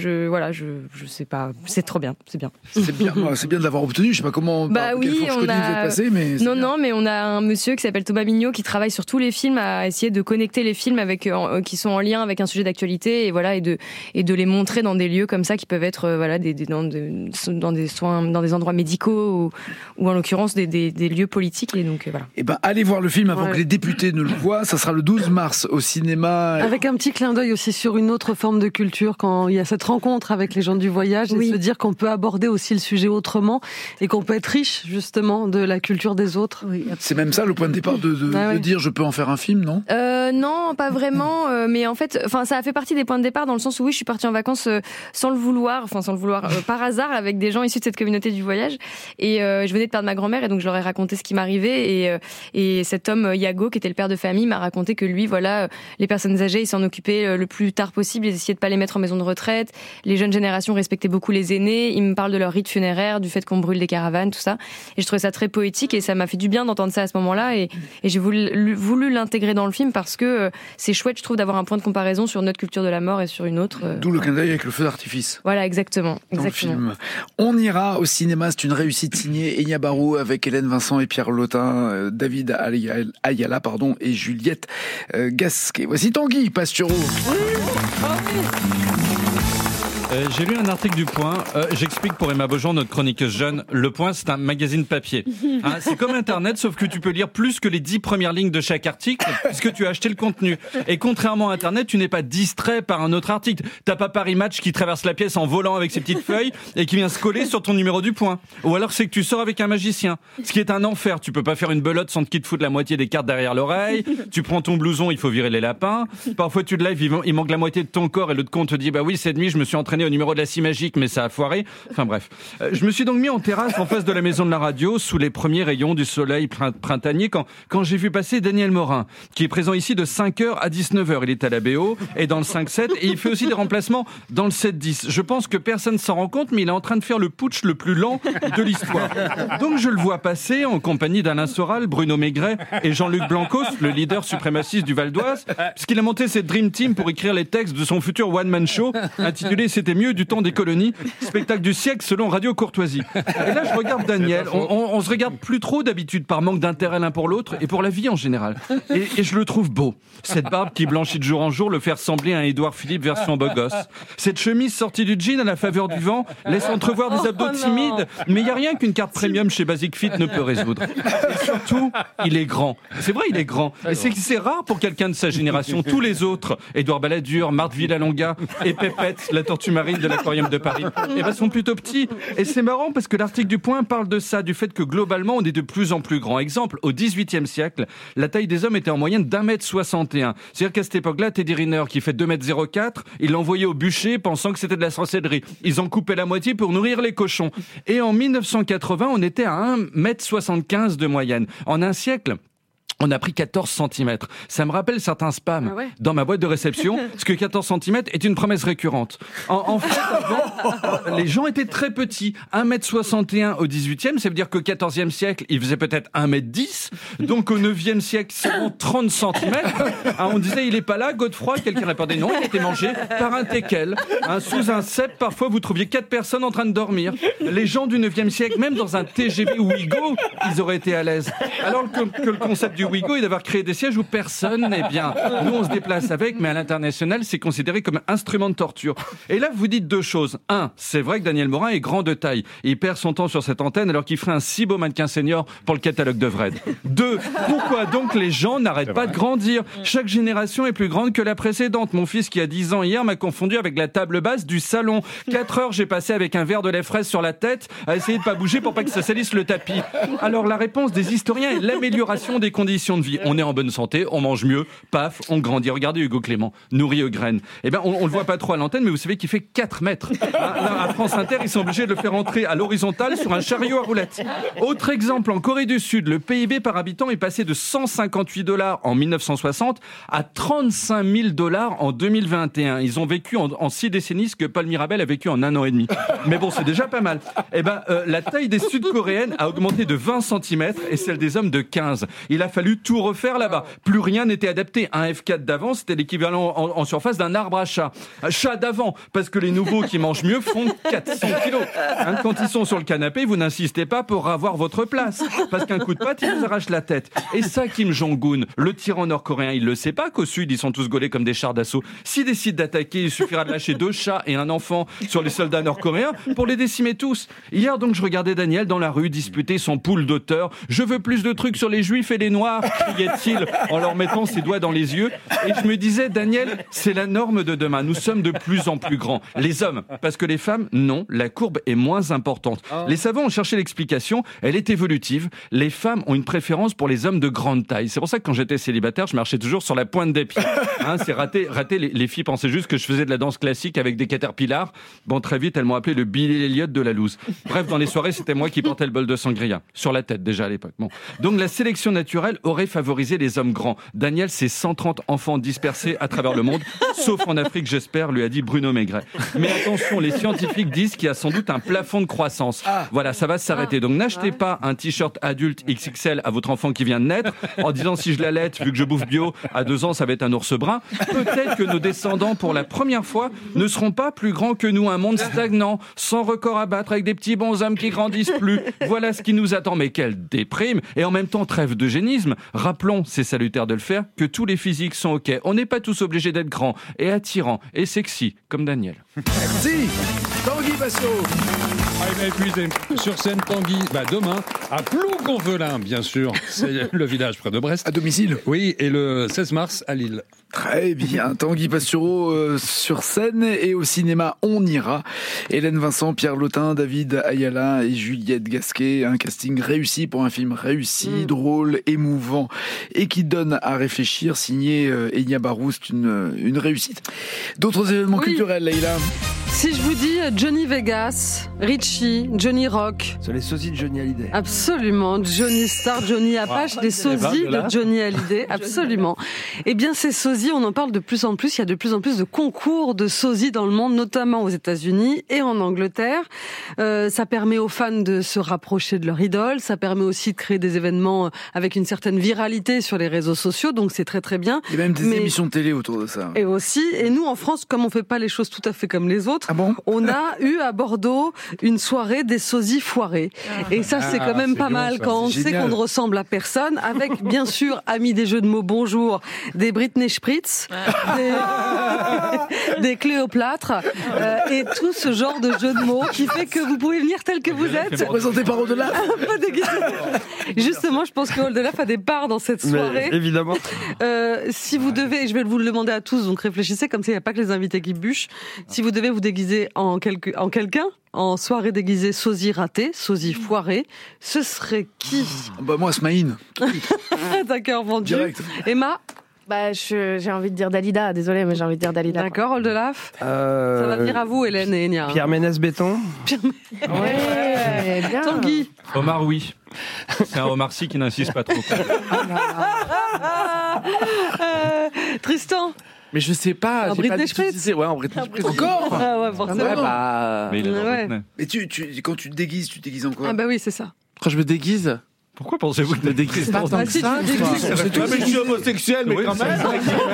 Je sais pas. C'est trop bien. C'est bien. C'est bien de l'avoir obtenu. Je sais pas comment. Oui, vous êtes passé, mais non, mais on a un monsieur qui s'appelle Thomas Mignot qui travaille sur tous les films à essayer de connecter les films qui sont en lien avec un sujet d'actualité et de les montrer dans des lieux comme ça qui peuvent être dans des endroits médicaux ou en l'occurrence des lieux politiques. Et donc voilà. Et allez voir le film avant que les députés ne le voient. Ça sera le 12 mars au cinéma. Avec un petit clin d'œil aussi sur une autre forme de culture, quand il y a cette rencontre avec les gens du voyage, et se dire qu'on peut aborder aussi le sujet autrement et qu'on peut être riche justement de la culture des autres. Oui, c'est même ça le point de départ de dire je peux en faire un film, non? Non, pas vraiment. Mais en fait, ça a fait partie des points de départ dans le sens où je suis partie en vacances sans le vouloir, par hasard avec des gens issus de cette communauté du voyage. Et je venais de perdre ma grand-mère et donc je leur ai raconté ce qui m'arrivait et cet homme Yago, qui était le père de famille, m'a raconté que lui, les personnes âgées, il s'en occupait le plus tard possible, ils essayaient de pas les mettre en maison de retraite. Les jeunes générations respectaient beaucoup les aînés. Il me parle de leur rite funéraire, du fait qu'on brûle des caravanes, tout ça. Et je trouvais ça très poétique et ça m'a fait du bien d'entendre ça à ce moment-là. Et j'ai voulu l'intégrer dans le film parce que c'est chouette, je trouve, d'avoir un point de comparaison sur notre culture de la mort et sur une autre. D'où le clin d'œil avec le feu d'artifice. Voilà, exactement. Dans le film. On ira au cinéma, c'est une réussite signée Enya Barou avec Hélène Vincent et Pierre Lotin, David Ayala, et Juliette Gasquet. Voici Tanguy Pastureau. J'ai lu un article du Point. J'explique pour Emma Beaujean, notre chroniqueuse jeune. Le Point, c'est un magazine papier. C'est comme Internet, sauf que tu peux lire plus que les 10 premières lignes de chaque article, puisque tu as acheté le contenu. Et contrairement à Internet, tu n'es pas distrait par un autre article. T'as pas Paris Match qui traverse la pièce en volant avec ses petites feuilles et qui vient se coller sur ton numéro du Point. Ou alors c'est que tu sors avec un magicien. Ce qui est un enfer. Tu peux pas faire une belote sans qu'il te foute la moitié des cartes derrière l'oreille. Tu prends ton blouson, il faut virer les lapins. Parfois tu te lèves, il manque la moitié de ton corps et l'autre con te dit oui, cette nuit je me suis entraîné au numéro de la scie magique, mais ça a foiré. Enfin bref. Je me suis donc mis en terrasse en face de la maison de la radio, sous les premiers rayons du soleil printanier, quand j'ai vu passer Daniel Morin, qui est présent ici de 5h à 19h. Il est à la BO et dans le 5-7, et il fait aussi des remplacements dans le 7-10. Je pense que personne s'en rend compte, mais il est en train de faire le putsch le plus lent de l'histoire. Donc je le vois passer en compagnie d'Alain Soral, Bruno Maigret et Jean-Luc Blancos, le leader suprémaciste du Val d'Oise, puisqu'il a monté cette Dream Team pour écrire les textes de son futur one-man show, intitulé « C'était mieux du temps des colonies », spectacle du siècle selon Radio Courtoisie. Et là, je regarde Daniel. On se regarde plus trop d'habitude par manque d'intérêt l'un pour l'autre et pour la vie en général. Et je le trouve beau. Cette barbe qui blanchit de jour en jour le fait ressembler à un Édouard Philippe version beau gosse. Cette chemise sortie du jean à la faveur du vent laisse entrevoir des abdos timides, mais il n'y a rien qu'une carte premium chez Basic Fit ne peut résoudre. Et surtout, il est grand. C'est vrai, il est grand. Et c'est rare pour quelqu'un de sa génération. Tous les autres, Édouard Balladur, Marthe Villalonga et Pépette, la tortue marine de l'aquarium de Paris, sont plutôt petits. Et c'est marrant parce que l'article du Point parle de ça, du fait que globalement, on est de plus en plus grand. Exemple, au XVIIIe siècle, la taille des hommes était en moyenne d'1m61. C'est-à-dire qu'à cette époque-là, Teddy Riner, qui fait 2m04, il l'envoyait au bûcher pensant que c'était de la sorcellerie. Ils en coupaient la moitié pour nourrir les cochons. Et en 1980, on était à 1m75 de moyenne. En un siècle, on a pris 14 cm. Ça me rappelle certains spams dans ma boîte de réception, parce que 14 cm est une promesse récurrente. En fait, avant, les gens étaient très petits. 1m61 au 18e, ça veut dire qu'au 14e siècle, ils faisaient peut-être 1m10. Donc au 9e siècle, seulement 30 cm. On disait, il est pas là, Godefroy. Quelqu'un répondait, non, il a été mangé par un teckel. Sous un cep, parfois, vous trouviez 4 personnes en train de dormir. Les gens du 9e siècle, même dans un TGV Ouigo, ils auraient été à l'aise. Alors que le concept du Ouigo et d'avoir créé des sièges où personne n'est bien. Nous, on se déplace avec, mais à l'international, c'est considéré comme instrument de torture. Et là, vous dites deux choses. Un, c'est vrai que Daniel Morin est grand de taille. Il perd son temps sur cette antenne alors qu'il ferait un si beau mannequin senior pour le catalogue de Vred. Deux, pourquoi donc les gens n'arrêtent pas de grandir? Chaque génération est plus grande que la précédente. Mon fils qui a 10 ans hier m'a confondu avec la table basse du salon. 4 heures, j'ai passé avec un verre de lait fraise sur la tête à essayer de pas bouger pour pas que ça salisse le tapis. Alors la réponse des historiens est l'amélioration des conditions de vie. On est en bonne santé, on mange mieux, paf, on grandit. Regardez Hugo Clément, nourri aux graines. Eh ben, on le voit pas trop à l'antenne, mais vous savez qu'il fait 4 mètres. Là, à France Inter, ils sont obligés de le faire entrer à l'horizontale sur un chariot à roulettes. Autre exemple, en Corée du Sud, le PIB par habitant est passé de $158 en 1960 à $35 000 en 2021. Ils ont vécu en 6 décennies ce que Paul Mirabel a vécu en 1 an et demi. Mais bon, c'est déjà pas mal. Eh ben, la taille des Sud-Coréennes a augmenté de 20 cm et celle des hommes de 15. Il a fallu tout refaire là-bas. Plus rien n'était adapté. Un F4 d'avant, c'était l'équivalent en surface d'un arbre à chat. Un chat d'avant, parce que les nouveaux qui mangent mieux font 400 kilos. Hein, quand ils sont sur le canapé, vous n'insistez pas pour avoir votre place. Parce qu'un coup de patte, il vous arrache la tête. Et ça, Kim Jong-un, le tyran nord-coréen, il le sait pas qu'au sud, ils sont tous gaulés comme des chars d'assaut. S'il décide d'attaquer, il suffira de lâcher 2 chats et un enfant sur les soldats nord-coréens pour les décimer tous. Hier, donc, je regardais Daniel dans la rue disputer son pool d'auteurs. Je veux plus de trucs sur les juifs et les noirs, criait-il en leur mettant ses doigts dans les yeux. Et je me disais, Daniel, c'est la norme de demain. Nous sommes de plus en plus grands. Les hommes, parce que les femmes, non, la courbe est moins importante. Les savants ont cherché l'explication, elle est évolutive. Les femmes ont une préférence pour les hommes de grande taille. C'est pour ça que quand j'étais célibataire, je marchais toujours sur la pointe des pieds. Hein, c'est raté. Les filles pensaient juste que je faisais de la danse classique avec des caterpillars. Bon, très vite, elles m'ont appelé le Billy Elliot de la loose. Bref, dans les soirées, c'était moi qui portais le bol de sangria. Sur la tête, déjà à l'époque. Bon. Donc, la sélection naturelle aurait favorisé les hommes grands. Daniel, c'est 130 enfants dispersés à travers le monde, sauf en Afrique, j'espère, lui a dit Bruno Maigret. Mais attention, les scientifiques disent qu'il y a sans doute un plafond de croissance. Voilà, ça va s'arrêter. Donc, n'achetez pas un t-shirt adulte XXL à votre enfant qui vient de naître en disant si je l'allaite, vu que je bouffe bio, à 2 ans, ça va être un ours brun. Peut-être que nos descendants, pour la première fois, ne seront pas plus grands que nous. Un monde stagnant, sans record à battre, avec des petits bonshommes qui grandissent plus. Voilà ce qui nous attend. Mais quelle déprime! Et en même temps, trêve d'eugénisme. Rappelons, c'est salutaire de le faire, que tous les physiques sont OK. On n'est pas tous obligés d'être grands et attirants et sexy, comme Daniel. Merci Tanguy Basso. Et puis sur scène, Tanguy, demain, à Plougonvelin, bien sûr. C'est le village près de Brest. À domicile. Oui, et le 16 mars à Lille. Très bien, Tanguy Pastureau sur scène et au cinéma On ira. Hélène Vincent, Pierre Lotin, David Ayala et Juliette Gasquet. Un casting réussi pour un film réussi, drôle, émouvant et qui donne à réfléchir. Signé Enya Baroust, une réussite. D'autres événements culturels, Leïla? Si je vous dis Johnny Vegas, Richie, Johnny Rock. C'est les sosies de Johnny Hallyday. Absolument. Johnny Star, Johnny Apache, les sosies de Johnny Hallyday. Absolument. Eh bien, ces sosies, on en parle de plus en plus. Il y a de plus en plus de concours de sosies dans le monde, notamment aux États-Unis et en Angleterre. Ça permet aux fans de se rapprocher de leur idole. Ça permet aussi de créer des événements avec une certaine viralité sur les réseaux sociaux. Donc, c'est très, très bien. Il y a même des émissions de télé autour de ça. Et aussi, et nous, en France, comme on fait pas les choses tout à fait comme les autres, on a eu à Bordeaux une soirée des sosies foirés. Et ça, c'est quand même pas mal quand on sait qu'on ne ressemble à personne, avec bien sûr, amis des jeux de mots, bonjour, des Britney Spritz, des Cléopâtres, et tout ce genre de jeux de mots qui fait que vous pouvez venir tel que vous êtes. Présenté par Oldelaf. Un peu déguisé. Justement, je pense que Oldelaf a des parts dans cette soirée. Mais, évidemment. Si vous devez, je vais vous le demander à tous, donc réfléchissez, comme ça il n'y a pas que les invités qui bûchent. Si vous devez vous déguiser en quelqu'un, en soirée déguisée sosie raté, sosie foiré, ce serait qui? Moi, Smaïn. D'accord, vendu. Direct. Emma? J'ai envie de dire Dalida, désolé, mais j'ai envie de dire Dalida. D'accord, Oldelaf. Ça va venir à vous, Hélène et Enya. Pierre Ménès-Béton. Ouais, bien. Tanguy. Omar, oui. C'est un Omar Sy qui n'insiste pas trop. Tristan. Mais je sais pas. En Britney Spritz. Ouais, en Britney Spritz. Encore? Ah ouais, forcément. Mais il est dans Mais quand tu te déguises en quoi? Ah bah oui, c'est ça. Quand je me déguise. Pourquoi pensez-vous que je me déguise pas tant que ça? Mais je suis homosexuel, mais quand même.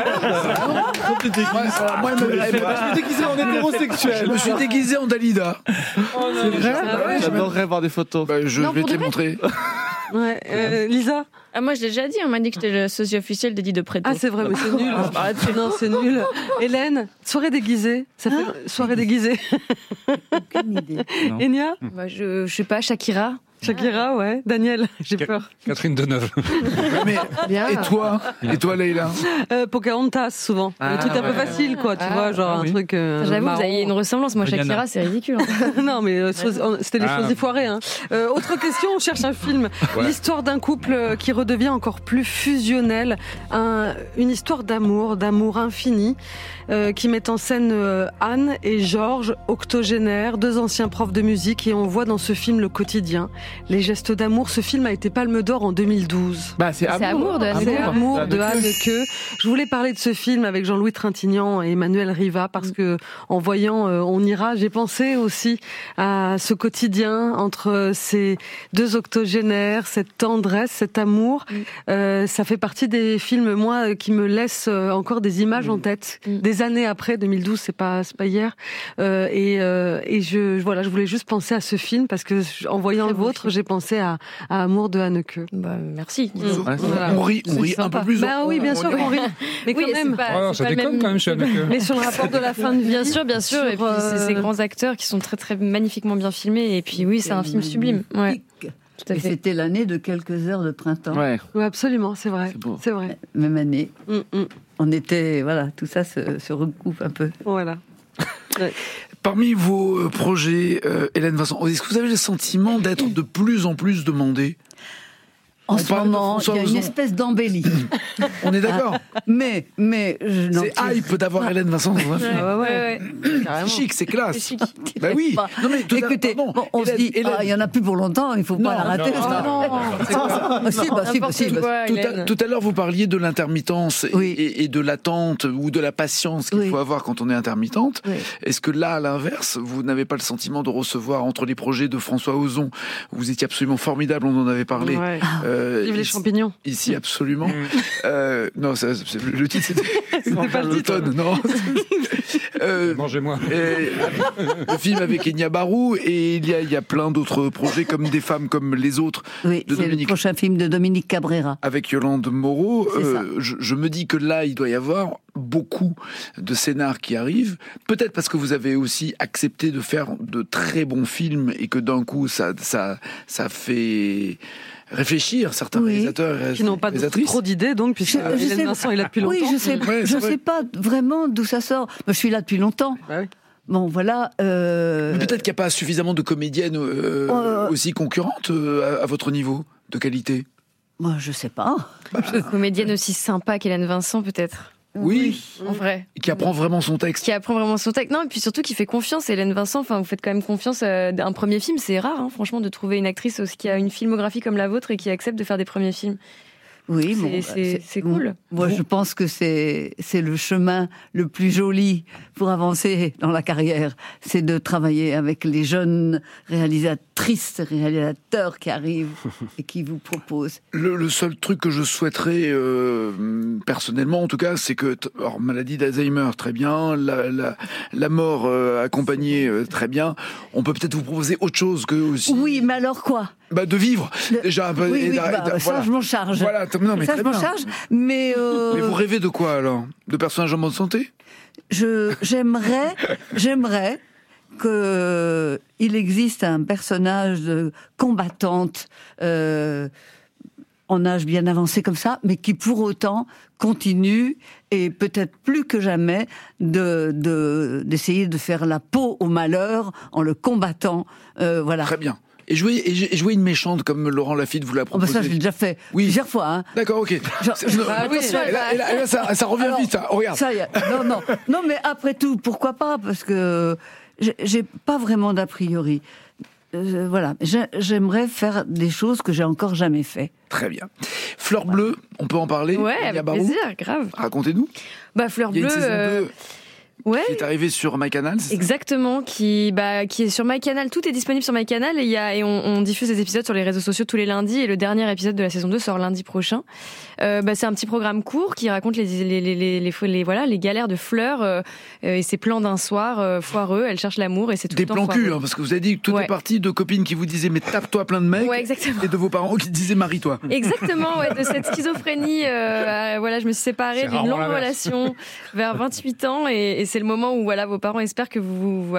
Moi, je me déguisais en hétérosexuel. Je me suis déguisé en Dalida. C'est vrai? J'adorerais voir des photos. Je vais te les montrer. Ouais, Lisa. Ah, moi, je l'ai déjà dit, on m'a dit que j'étais le sosie officiel d'Eddie de Pretto. Ah, c'est vrai, mais c'est nul. On parle là-dessus. Non, c'est nul. Hélène, soirée déguisée. Ça fait soirée déguisée. Aucune idée. Enya Bah, je sais pas, Shakira. Shakira, ouais. Daniel, j'ai peur. Catherine Deneuve. Mais, et toi, Leïla? Pocahontas, souvent. Ah, le truc un peu facile, quoi, tu vois, genre un truc. J'avoue, marrant. vous avez une ressemblance. Moi, Rihanna. Shakira, c'est ridicule. Hein. Non, mais c'était les choses foirées. Hein. Autre question, on cherche un film. Ouais. L'histoire d'un couple qui redevient encore plus fusionnel. Une histoire d'amour infini, qui met en scène Anne et Georges, octogénaires, 2 anciens profs de musique, et on voit dans ce film le quotidien, les gestes d'amour. Ce film a été Palme d'Or en 2012. Bah, c'est Amour de Haneke. C'est Amour de Haneke. Je voulais parler de ce film avec Jean-Louis Trintignant et Emmanuel Riva parce que en voyant On ira, j'ai pensé aussi à ce quotidien entre ces 2 octogénaires, cette tendresse, cet amour. Ça fait partie des films, moi, qui me laissent encore des images en tête. Des années après, 2012, c'est pas hier. Je voulais juste penser à ce film parce que en voyant le vôtre, j'ai pensé à Amour de Haneke. Bah, merci. On rit un peu plus. Bah oui, bien sûr, on rit. Mais quand même. Ça déconne quand même chez Haneke. Mais sur le rapport de la fin de vie. Bien sûr. Et puis, c'est ces grands acteurs qui sont très, très magnifiquement bien filmés. Et puis, oui, c'est un film sublime. Ouais. Tout à Et fait. c'était l'année de quelques heures de printemps. Ouais. Oui, absolument, c'est vrai. C'est vrai. Même année. On était, voilà, tout ça se recoupe un peu. Voilà. Parmi vos projets, Hélène Vincent, est-ce que vous avez le sentiment d'être de plus en plus demandé? En On ce parle de moment, il François y a une Ozon. espèce d'embellie. On est d'accord. Mais je n'en C'est tire hype d'avoir Hélène Vincent dans un film. Ouais. C'est chic, c'est classe. C'est chic. Bah oui. pas. Non mais Écoutez, on se dit, il y en a plus pour longtemps, il ne faut pas la rater. Tout à l'heure, vous parliez de l'intermittence et de l'attente ou de la patience qu'il faut avoir quand on est intermittente. Oui. Est-ce que là, à l'inverse, vous n'avez pas le sentiment de recevoir entre les projets de François Ozon, où vous étiez absolument formidable, on en avait parlé. Ouais. Vive les champignons. Ici, absolument. Non, le titre, C'était pas le titre. l'automne, non. Mangez-moi. Le film avec Enya Barou, et il y a plein d'autres projets comme Des femmes comme les autres. Oui, de c'est le Dominique. prochain film de Dominique Cabrera. Avec Yolande Moreau, C'est ça. je me dis que là, il doit y avoir beaucoup de scénars qui arrivent. Peut-être parce que vous avez aussi accepté de faire de très bons films et que d'un coup, ça fait réfléchir certains réalisateurs et Qui n'ont pas réalisatrices. trop d'idées, donc, puisque Hélène Vincent est là depuis longtemps. Oui, je sais pas vraiment d'où ça sort. Moi, je suis là depuis longtemps. Bah oui. Bon, voilà. Mais peut-être qu'il n'y a pas suffisamment de comédiennes aussi concurrentes à votre niveau de qualité. Moi, je sais pas. Comédienne aussi sympa qu'Hélène Vincent, peut-être. Oui. En vrai. Qui apprend vraiment son texte. Qui apprend vraiment son texte. Non, et puis surtout qui fait confiance. Hélène Vincent, enfin, vous faites quand même confiance d'un premier film. C'est rare, hein, franchement, de trouver une actrice aussi qui a une filmographie comme la vôtre et qui accepte de faire des premiers films. Oui, c'est cool. Moi, je pense que c'est le chemin le plus joli pour avancer dans la carrière. C'est de travailler avec les jeunes réalisatrices, réalisateurs qui arrivent et qui vous proposent. Le seul truc que je souhaiterais, personnellement en tout cas, c'est que, alors, maladie d'Alzheimer, très bien, la mort accompagnée, très bien. On peut peut-être vous proposer autre chose que aussi. Oui, mais alors quoi? Bah, de vivre, déjà. Oui, ça, voilà. je m'en charge. Voilà, non, mais ça, très je m'en bien. charge. Mais vous rêvez de quoi, alors? De personnages en bonne santé? J'aimerais qu'il existe un personnage de combattante en âge bien avancé comme ça, mais qui pour autant continue, et peut-être plus que jamais, d'essayer de faire la peau au malheur en le combattant. Voilà. Très bien. Et jouer une méchante comme Laurent Lafitte vous l'a proposé. Ça, je l'ai déjà fait plusieurs fois. Hein. D'accord, ok. Et là, ça revient alors, vite. Oh, regarde. Non, mais après tout, pourquoi pas? Parce que j'ai pas vraiment d'a priori. Voilà, j'aimerais faire des choses que j'ai encore jamais fait. Très bien. Fleur bleue, on peut en parler? Ouais, avec plaisir, grave. Racontez-nous. Bah, Fleur bleue. Ouais. Qui est arrivé sur MyCanal. Exactement, qui est sur MyCanal. Tout est disponible sur MyCanal et on diffuse des épisodes sur les réseaux sociaux tous les lundis et le dernier épisode de la saison 2 sort lundi prochain. C'est un petit programme court qui raconte les galères de Fleur et ses plans d'un soir foireux. Elle cherche l'amour et c'est tout des le temps plans foireux. cul, parce que vous avez dit que tout est parti de copines qui vous disaient mais tape-toi plein de mecs, et de vos parents qui disaient marie-toi. Exactement, de cette schizophrénie. Je me suis séparée d'une longue relation vers 28 ans et c'est le moment où vos parents espèrent que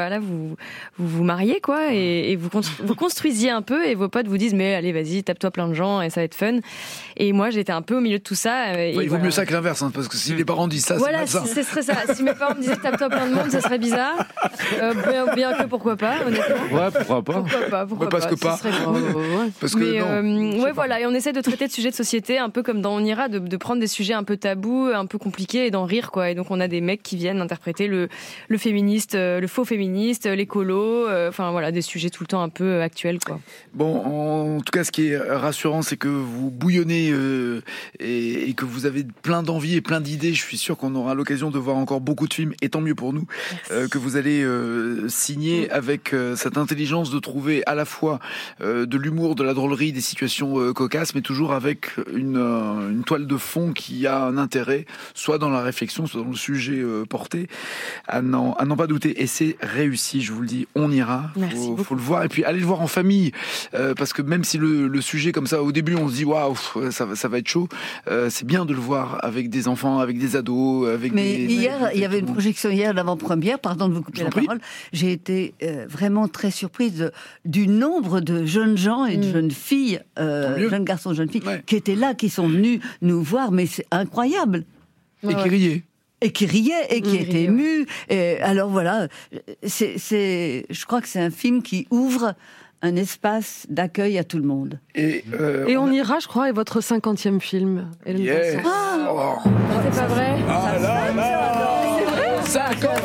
vous mariez quoi et vous construisiez un peu et vos potes vous disent mais allez vas-y tape-toi plein de gens et ça va être fun. Et moi j'étais un peu au milieu de tout ça. Il vaut mieux ça que l'inverse, parce que si les parents disent ça, voilà, c'est malsain. ce serait ça. Si mes parents me disaient tape-toi plein de monde, ça serait bizarre. Bien que pourquoi pas, honnêtement. Ouais, pourquoi pas. Pourquoi parce pas. Que pas. Parce que et on essaie de traiter de sujets de société un peu comme dans On ira, de prendre des sujets un peu tabous, un peu compliqués et d'en rire quoi. Et donc on a des mecs qui viennent interpréter le féministe, le faux féministe, l'écolo, des sujets tout le temps un peu actuels quoi. Bon, en tout cas, ce qui est rassurant, c'est que vous bouillonnez et que vous avez plein d'envie et plein d'idées. Je suis sûr qu'on aura l'occasion de voir encore beaucoup de films, et tant mieux pour nous, que vous allez signer avec cette intelligence de trouver à la fois de l'humour, de la drôlerie, des situations cocasses, mais toujours avec une toile de fond qui a un intérêt, soit dans la réflexion, soit dans le sujet porté, à n'en pas douter. Et c'est réussi, je vous le dis, on ira. Faut le voir. Et puis allez le voir en famille, parce que même si le sujet comme ça, au début, on se dit waouh, ça va être chaud. C'est bien de le voir avec des enfants, avec des ados, avec. Mais hier, il y avait une projection hier d'avant-première. Pardon de vous couper la parole. J'ai été vraiment très surprise du nombre de jeunes gens et de jeunes filles, jeunes garçons, jeunes filles, qui étaient là, qui sont venus nous voir. Mais c'est incroyable. Et qui riaient. Et qui riait et qui était ému. Et alors voilà, je crois que c'est un film qui ouvre un espace d'accueil à tout le monde. Et on ira, je crois, est votre 50e film. Yes. C'est pas vrai. Ah là là. C'est vrai. 50.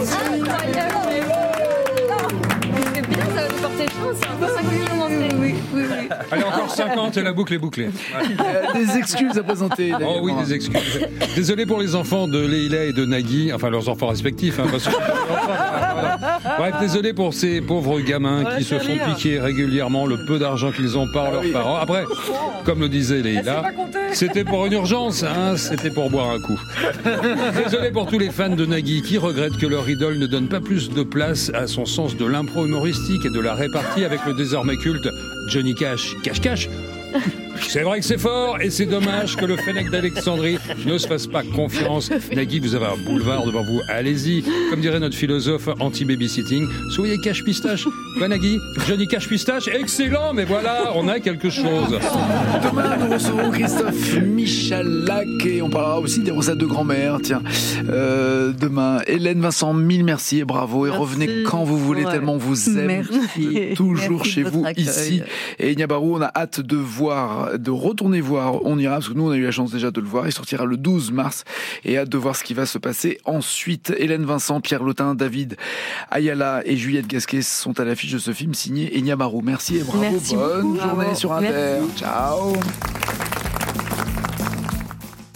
C'est bien, ça va nous porter chance. C'est un peu 5 millions d'entrées. Oui. Allez, encore 50 et la boucle est bouclée. Des excuses à présenter. Oh oui, des excuses. Désolé pour les enfants de Leïla et de Nagui, enfin leurs enfants respectifs. Parce que... Bref, désolé pour ces pauvres gamins qui se font piquer régulièrement le peu d'argent qu'ils ont par leurs parents. Après, comme le disait Leïla, c'était pour une urgence, c'était pour boire un coup. Désolé pour tous les fans de Nagui qui regrettent que leur idole ne donne pas plus de place à son sens de l'impro humoristique et de la répartie avec le désormais culte Johnny Cash. Cash. C'est vrai que c'est fort et c'est dommage que le Fennec d'Alexandrie ne se fasse pas confiance. Nagui, vous avez un boulevard devant vous, allez-y. Comme dirait notre philosophe anti-babysitting, soyez cache-pistache. Quoi Nagui? Johnny Cache-pistache? Excellent, mais voilà, on a quelque chose. Demain, nous recevrons Christophe Michalak et on parlera aussi des recettes de grand-mère. Tiens, demain, Hélène Vincent, mille merci et bravo. Et revenez quand vous voulez, tellement on vous aime. Merci. Toujours Merci chez de vous, votre accueil. ici. Et Niabarou, on a hâte de retourner voir On ira, parce que nous, on a eu la chance déjà de le voir. Il sortira le 12 mars et hâte de voir ce qui va se passer ensuite. Hélène Vincent, Pierre Lotin, David Ayala et Juliette Gasquet sont à l'affiche de ce film signé Enya Barou. Merci et bravo. Merci Bonne beaucoup. journée sur Inter. Merci. Ciao.